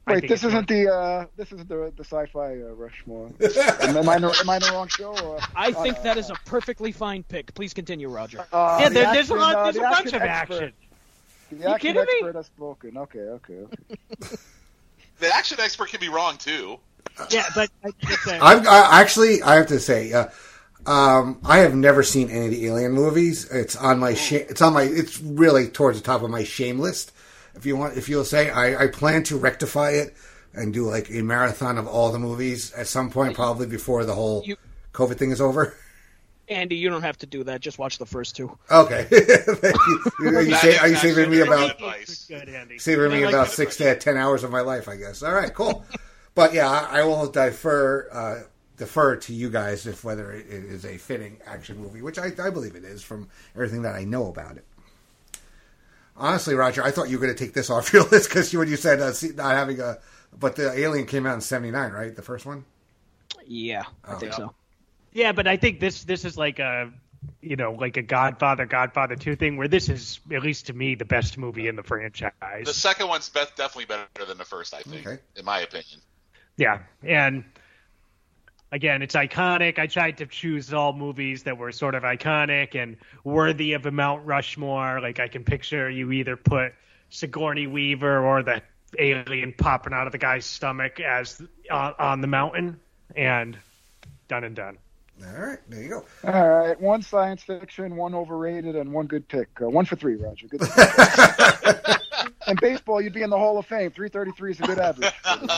I Wait, think this it's isn't the uh, this isn't the the sci-fi uh, Rushmore. am, am I in the, am I in the wrong show? Or, I think uh, that is a perfectly fine pick. Please continue, Roger. Uh, yeah, the there, there's a action, lot. uh, There's a the bunch action of expert. action. The action kidding me? expert has spoken. Okay, okay, okay. The action expert can be wrong too. Yeah, but I think it's a, I'm I, actually I have to say, uh, um, I have never seen any of the Alien movies. It's on my sh- it's on my it's really towards the top of my shame list. If you want, if you'll say, I, I plan to rectify it and do like a marathon of all the movies at some point, probably before the whole You- COVID thing is over. Andy, you don't have to do that. Just watch the first two. Okay, thank you. Are you, That sa- is are you actually saving me really about good advice. good, Andy. saving me I like about that. six to ten hours of my life? I guess. All right, cool. But yeah, I, I will defer uh, defer to you guys if whether it is a fitting action movie, which I, I believe it is from everything that I know about it. Honestly, Roger, I thought you were going to take this off your list because when you said uh, see, not having a, but the Alien came out in seventy-nine, right? The first one. Yeah, I Oh, think yeah. so. Yeah, but I think this this is like a, you know, like a Godfather, Godfather two thing where this is, at least to me, the best movie in the franchise. The second one's be- definitely better than the first, I think, Okay. in my opinion. Yeah, and again, it's iconic. I tried to choose all movies that were sort of iconic and worthy of a Mount Rushmore. Like I can picture you either put Sigourney Weaver or the alien popping out of the guy's stomach as uh, on the mountain, and done and done. All right, there you go. All right, one science fiction, one overrated, and one good pick. Uh, one for three, Roger. Good. In baseball, you'd be in the Hall of Fame. three thirty-three is a good average.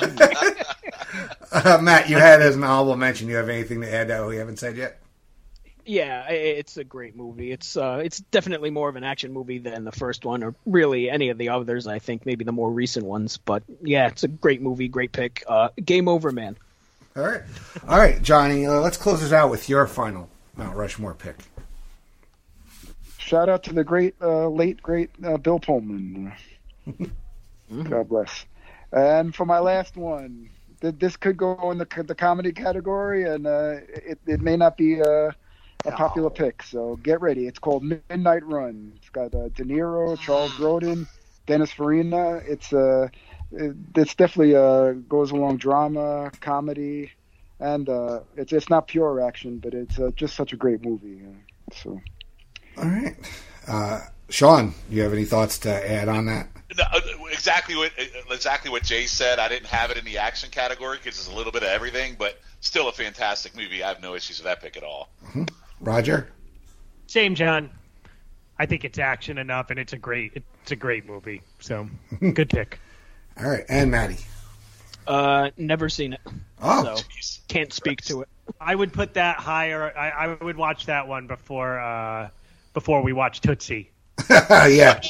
Uh, Matt, you had as an honorable mention. You have anything to add that we haven't said yet? Yeah, i- it's a great movie. It's uh, it's definitely more of an action movie than the first one, or really any of the others. I think maybe the more recent ones. But yeah, it's a great movie, great pick. Uh, Game over, man. All right, all right, Johnny. Uh, let's close this out with your final Mount Rushmore pick. Shout out to the great, uh, late, great uh, Bill Pullman. God bless. And for my last one, th- this could go in the the comedy category, and uh, it, it may not be uh, a popular pick. So get ready. It's called Midnight Run. It's got uh, De Niro, Charles Grodin, Dennis Farina. It's uh, it, it's definitely uh, goes along drama, comedy, and uh, it's it's not pure action, but it's uh, just such a great movie. Uh, so. All right, uh, Sean, you have any thoughts to add on that? No, uh, exactly what exactly what Jay said. I didn't have it in the action category because it's a little bit of everything, but still a fantastic movie. I have no issues with that pick at all. Mm-hmm. Roger? Same, John. I think it's action enough, and it's a great it's a great movie. So good pick. All right, and Maddie. Uh, never seen it, Oh, so Jeez. can't speak to it. I would put that higher. I, I would watch that one before uh, before we watch Tootsie. yeah.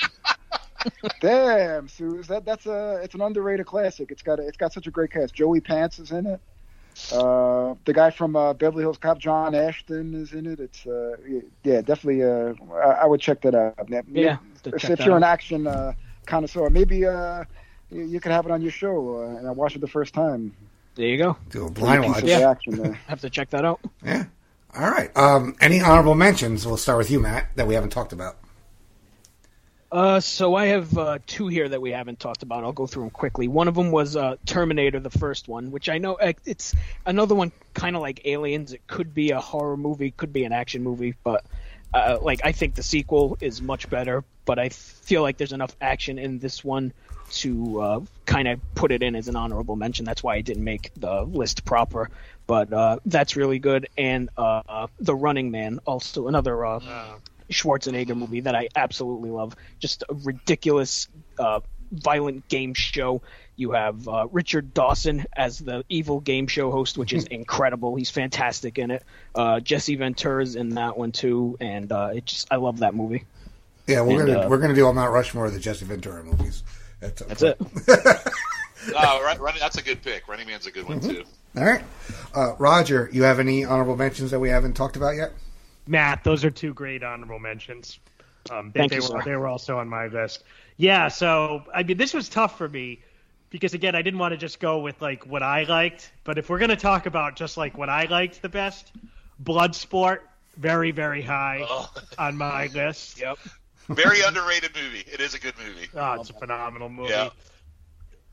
Damn, Suze, that that's a it's an underrated classic. It's got a, it's got such a great cast. Joey Pants is in it. Uh, the guy from uh, Beverly Hills Cop, John Ashton, is in it. It's uh, yeah, definitely. Uh, I, I would check that out. Yeah, to if, check if that you're out. an action uh, connoisseur, maybe uh, you, you could have it on your show uh, and I watch it the first time. There you go. Do a blind Piece watch. of Yeah. the action there. Have to check that out. Yeah. All right. Um, any honorable mentions? We'll start with you, Matt, that we haven't talked about. Uh, so I have uh, two here that we haven't talked about. I'll go through them quickly. One of them was uh, Terminator, the first one, which I know uh, it's another one kind of like Aliens. It could be a horror movie, could be an action movie, but uh, like I think the sequel is much better. But I feel like there's enough action in this one to uh, kind of put it in as an honorable mention. That's why I didn't make the list proper. But uh, that's really good. And uh, uh, The Running Man, also another uh, Schwarzenegger movie that I absolutely love. Just a ridiculous, uh, violent game show. You have uh, Richard Dawson as the evil game show host, which is incredible. He's fantastic in it. Uh, Jesse Ventura's in that one too, and uh, it just I love that movie. Yeah, we're And, gonna uh, we're gonna do a Mount Rushmore of the Jesse Ventura movies. That's, That's it. Oh, Run, Running, that's a good pick. Running Man's a good one too. All right, uh, Roger, you have any honorable mentions that we haven't talked about yet? Matt, those are two great honorable mentions. Um, they, Thank they you, were sir. they were also on my list. Yeah, so I mean, this was tough for me because again, I didn't want to just go with like what I liked, but if we're gonna talk about just like what I liked the best, Bloodsport, very very high Oh. on my list. Yep. Very underrated movie. It is a good movie. Oh, it's a phenomenal movie. Yeah.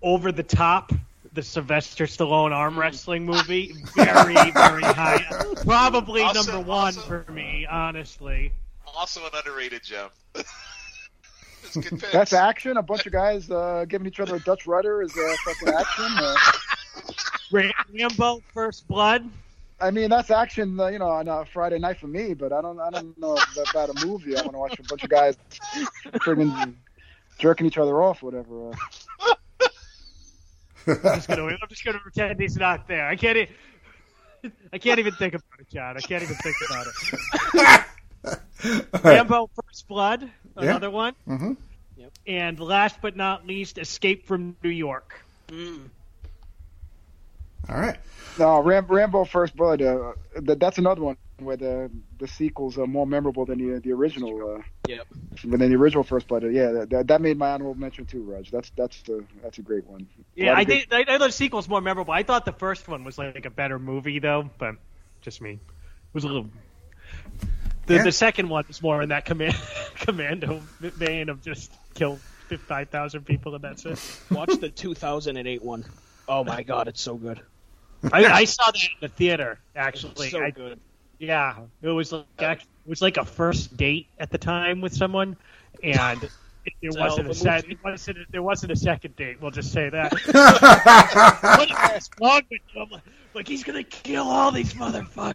Over the Top, the Sylvester Stallone arm wrestling movie. Very, very high. Probably Also- number one also- for me, honestly. Also an underrated gem. It's good picks. That's action. A bunch of guys uh, giving each other a Dutch rudder is uh, fucking action. Uh, Rambo, First Blood. I mean, that's action, uh, you know, on a Friday night for me. But I don't, I don't know about a movie. I want to watch a bunch of guys friggin' jerking each other off, whatever. Uh, I'm just gonna, I'm just gonna pretend he's not there. I can't, e- I can't even think about it, John. I can't even think about it. All right. Rambo, First Blood, another Yeah. one. Mm-hmm. And last but not least, Escape from New York. Mm. All right. no, Ram- Rambo First Blood. Uh, that, that's another one where the the sequels are more memorable than the the original. Uh, Yep. than the original First Blood. Yeah, that, that made my honorable mention too, Raj. That's that's the that's a great one. A Yeah, lot I of good- think I, I know the sequel's more memorable. I thought the first one was like a better movie, though, but just me. It was a little. The Yeah. the second one was more in that command, commando vein of just kill five thousand people and that's it. Watch the two thousand eight one. Oh my god, it's so good. I, I saw that in the theater actually. So I, good. Yeah, it was like act- it was like a first date at the time with someone, and it, it It's a wasn't hell a of a set. movie. It wasn't. A, there wasn't a second date. We'll just say that. What is wrong with him? Like, like he's gonna kill all these motherfuckers.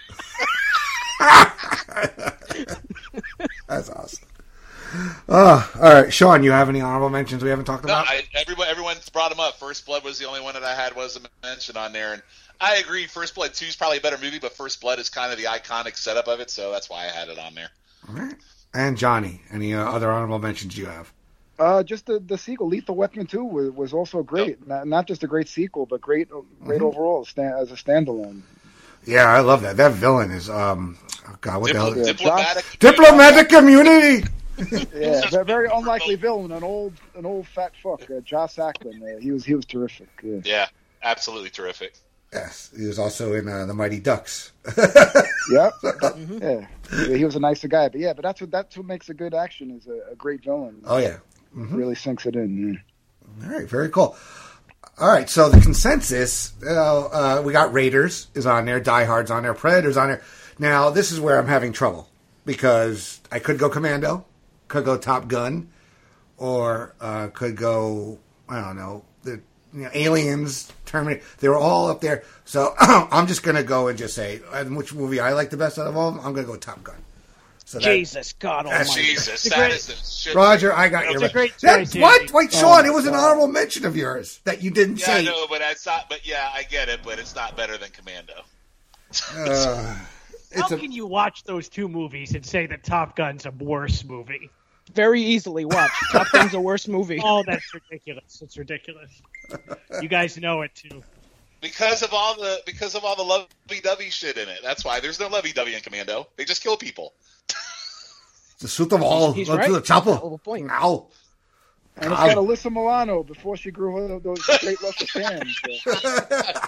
That's awesome. Oh, all right, Sean, you have any honorable mentions we haven't talked No, about? I, everyone, everyone's brought him up. First Blood was the only one that I had was a mention on there, and I agree. First Blood two is probably a better movie, but First Blood is kind of the iconic setup of it, so that's why I had it on there. All right. And Johnny, any uh, other honorable mentions you have? Uh, just the, the sequel, Lethal Weapon two, was, was also great. Not, not just a great sequel, but great great Mhm. overall sta- as a standalone. Yeah, I love that. That villain is um, oh God, what the hell? Diplo- Yeah, diplomatic, Diplomatic community. Yeah, a very unlikely villain, an old an old fat fuck, uh, Joss Ackland. Uh, he was he was terrific. Yeah. Yeah, absolutely terrific. Yes, he was also in uh, the Mighty Ducks. Yep. Yeah. Yeah, he was a nicer guy, but yeah, but that's what that's what makes a good action is a, a great villain. Oh yeah. Mhm. Really sinks it in. All right, very cool. All right, so the consensus, you know, uh, we got Raiders is on there, Die Hard's on there, Predator's on there. Now, this is where I'm having trouble because I could go Commando, could go Top Gun, or uh, could go, I don't know, the you know, Aliens, Terminator. They were all up there. So I'm just going to go and just say uh, which movie I like the best out of all of them. I'm going to go Top Gun. So that- Jesus God That's- Almighty. Jesus, It's a that great- is the shit. Roger, I got It's your a great That- choice, What? Andy. Wait, Oh, Sean, my it was an God. honorable mention of yours that you didn't Yeah, say. I know, but it's not. But yeah, I get it, but it's not better than Commando. Uh, How it's a, can you watch those two movies and say that Top Gun's a worse movie? Very easily watch. Top Gun's a worst movie. Oh, that's ridiculous. It's ridiculous. You guys know it too. Because of all the because of all the lovey-dovey shit in it. That's why there's no lovey-dovey in Commando. They just kill people. the suit of all. He's Let's right. do the chopper. Hell of a point. Ow. And it's God. got Alyssa Milano before she grew her those straight luscious hands. So.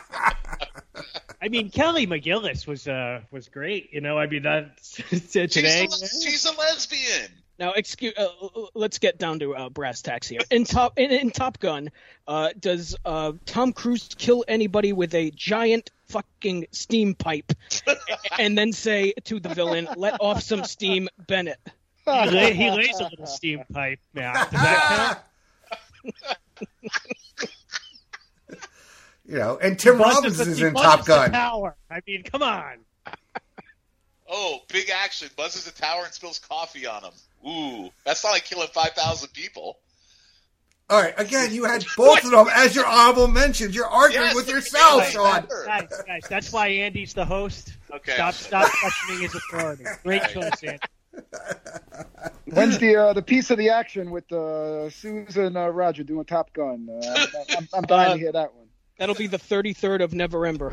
I mean, Kelly McGillis was uh was great. You know, I mean, that's today. She's a, she's a lesbian. Now, excuse. Uh, let's get down to uh, brass tacks here. In Top in, in Top Gun, uh, does uh, Tom Cruise kill anybody with a giant fucking steam pipe, and then say to the villain, "Let off some steam, Bennett"? He, lay, he lays a little steam pipe. Yeah, does that You know, and Tim count? Robbins Buzzes the- is he in buzzes Top the Gun. tower. I mean, come on. Oh, big action. Buzzes the tower and spills coffee on him. Ooh, that's not like killing five thousand people. All right, again, you had both of them as your honorable mentions. You're arguing Yes, with but yourself, it's Sean. better. Guys, guys, that's why Andy's the host. Okay. Stop, stop questioning his authority. Great choice, Andy. When's the uh, the piece of the action with uh, Susan uh, Roger doing Top Gun? Uh, I'm, I'm dying Uh, to hear that one. That'll be the thirty-third of November.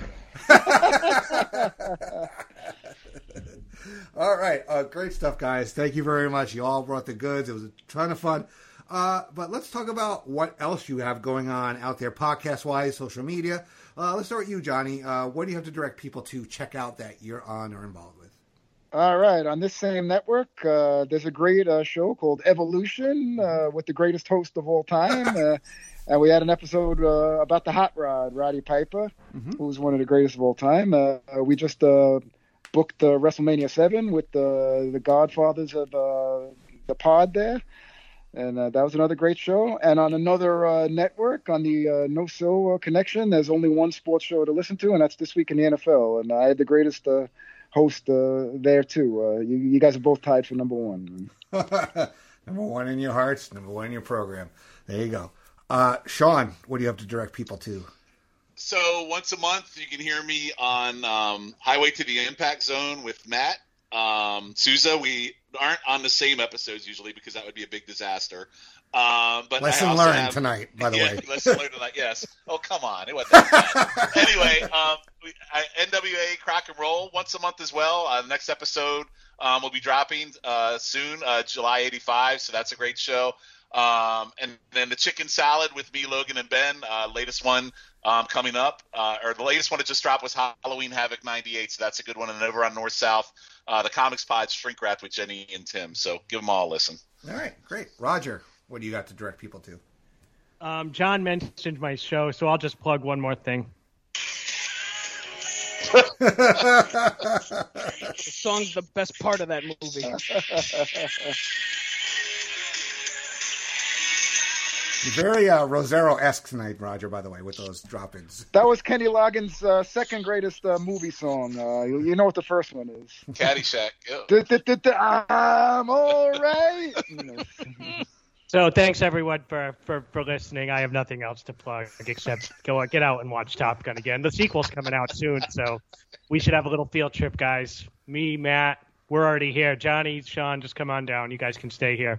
All right, uh, great stuff, guys. Thank you very much. You all brought the goods. It was a ton of fun. Uh, but let's talk about what else you have going on out there, podcast-wise, social media. Uh, let's start with you, Johnny. Uh, what do you have to direct people to check out that you're on or involved with? All right, on this same network, uh, there's a great uh, show called Evolution uh, with the greatest host of all time. Uh, And we had an episode uh, about the hot rod, Roddy Piper, mm-hmm. who's one of the greatest of all time. Uh, we just uh, booked uh, WrestleMania seven with the the Godfathers of uh, the pod there. And uh, that was another great show. And on another uh, network, on the uh, No So uh, Connection, there's only one sports show to listen to, and that's This Week in the N F L. And I had the greatest uh, host uh, there, too. Uh, you, you guys are both tied for number one. Number one in your hearts, number one in your program. There you go. Uh, Sean, what do you have to direct people to? So once a month, you can hear me on um, Highway to the Impact Zone with Matt. Um, Souza, we aren't on the same episodes usually because that would be a big disaster. Um, but lesson I also learned have, tonight, by the yeah, way. Lesson learned tonight, yes. Oh, come on. It wasn't that bad. Anyway, um, we, I, N W A Crack and Roll once a month as well. Uh, the next episode um, will be dropping uh, soon, uh, July eighty-five, so that's a great show. Um, and then the Chicken Salad with me, Logan, and Ben, uh, latest one um, coming up. Uh, or the latest one that just dropped was Halloween Havoc ninety-eight, so that's a good one. And over on North South, uh, the Comics Pod Shrink Wrap with Jenny and Tim. So give them all a listen. All right, great. Roger, what do you got to direct people to? Um, John mentioned my show, so I'll just plug one more thing. The song's the best part of that movie. Very uh, Rosero-esque tonight, Roger, by the way, with those drop-ins. That was Kenny Loggins' uh, second greatest uh, movie song. Uh, you, you know what the first one is. Caddyshack. I'm all right. So thanks, everyone, for, for, for listening. I have nothing else to plug except go get out and watch Top Gun again. The sequel's coming out soon, so we should have a little field trip, guys. Me, Matt, we're already here. Johnny, Sean, just come on down. You guys can stay here.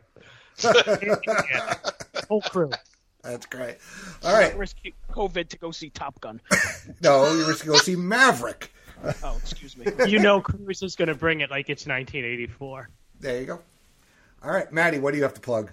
Yeah. Whole crew. That's great. All right. Risk COVID to go see Top Gun. No, you risk to go see Maverick. Oh, excuse me. You know Cruise is going to bring it like it's nineteen eighty-four. There you go. All right, Maddie, what do you have to plug?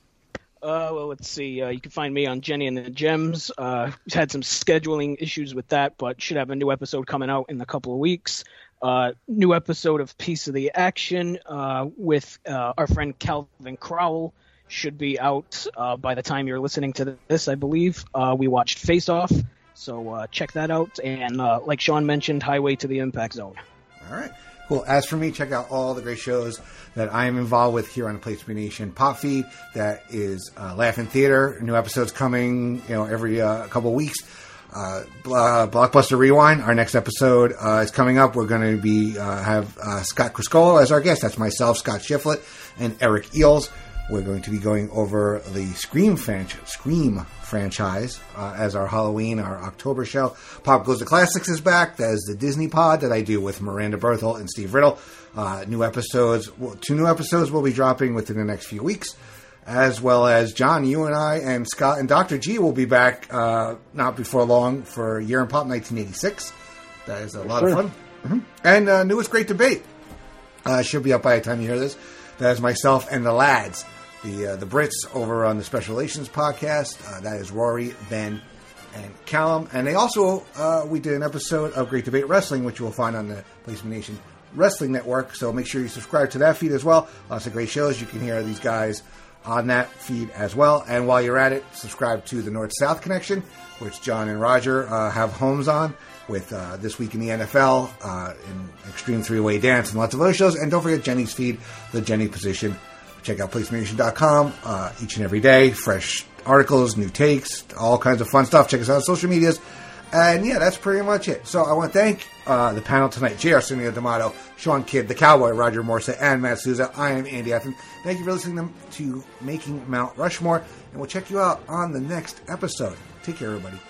Uh, well, let's see. Uh, you can find me on Jenny and the Gems. Uh, had some scheduling issues with that, but should have a new episode coming out in a couple of weeks. Uh, new episode of Piece of the Action uh, with uh, our friend Calvin Crowell should be out uh, by the time you're listening to this, I believe. Uh, we watched Face Off, so uh, check that out. And uh, like Sean mentioned, Highway to the Impact Zone. All right. Cool. As for me, check out all the great shows that I am involved with here on the Place to Be Nation pop feed. That is uh, Laugh-In Theater. New episodes coming, you know, every uh, couple of weeks. Uh, Blockbuster Rewind. Our next episode uh, is coming up. We're going to be uh, have uh, Scott Criscolo as our guest. That's myself, Scott Shiflett, and Eric Eels. We're going to be going over the Scream franchise, Scream franchise uh, as our Halloween, our October show. Pop Goes the Classics is back. That is the Disney pod that I do with Miranda Berthel and Steve Riddle. Uh, new episodes, well, two new episodes will be dropping within the next few weeks. As well as John, you and I, and Scott and Doctor G will be back uh, not before long for Year in Pop nineteen eighty-six. That is a lot sure. of fun. Mm-hmm. And uh, newest Great Debate uh, should be up by the time you hear this. That is myself and the lads, the uh, the Brits over on the Special Relations podcast. Uh, that is Rory, Ben, and Callum. And they also, uh, we did an episode of Great Debate Wrestling, which you will find on the Placement Nation Wrestling Network. So make sure you subscribe to that feed as well. Lots of great shows. You can hear these guys on that feed as well. And while you're at it, subscribe to the North-South Connection, which John and Roger uh, have homes on, with uh, This Week in the N F L, uh, and Extreme Three-Way Dance, and lots of other shows. And don't forget Jenny's feed, The Jenny Position. Check out placement nation dot com uh, each and every day. Fresh articles, new takes, all kinds of fun stuff. Check us out on social medias. And yeah, that's pretty much it. So I want to thank uh, the panel tonight, J R. Sunil D'Amato, Sean Kidd, the Cowboy, Roger Morse, and Matt Souza. I am Andy Effen. Thank you for listening to Making Mount Rushmore, and we'll check you out on the next episode. Take care, everybody.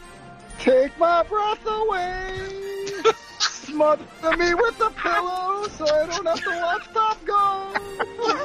Take my breath away. Smother me with a pillow so I don't have to watch Top Gun.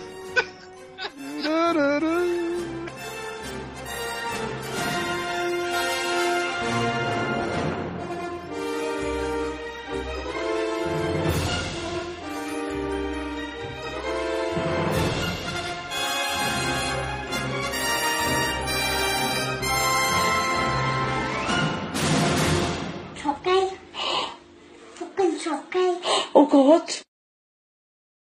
Chọc cây. Chọc cây, chọc cây. Oh God.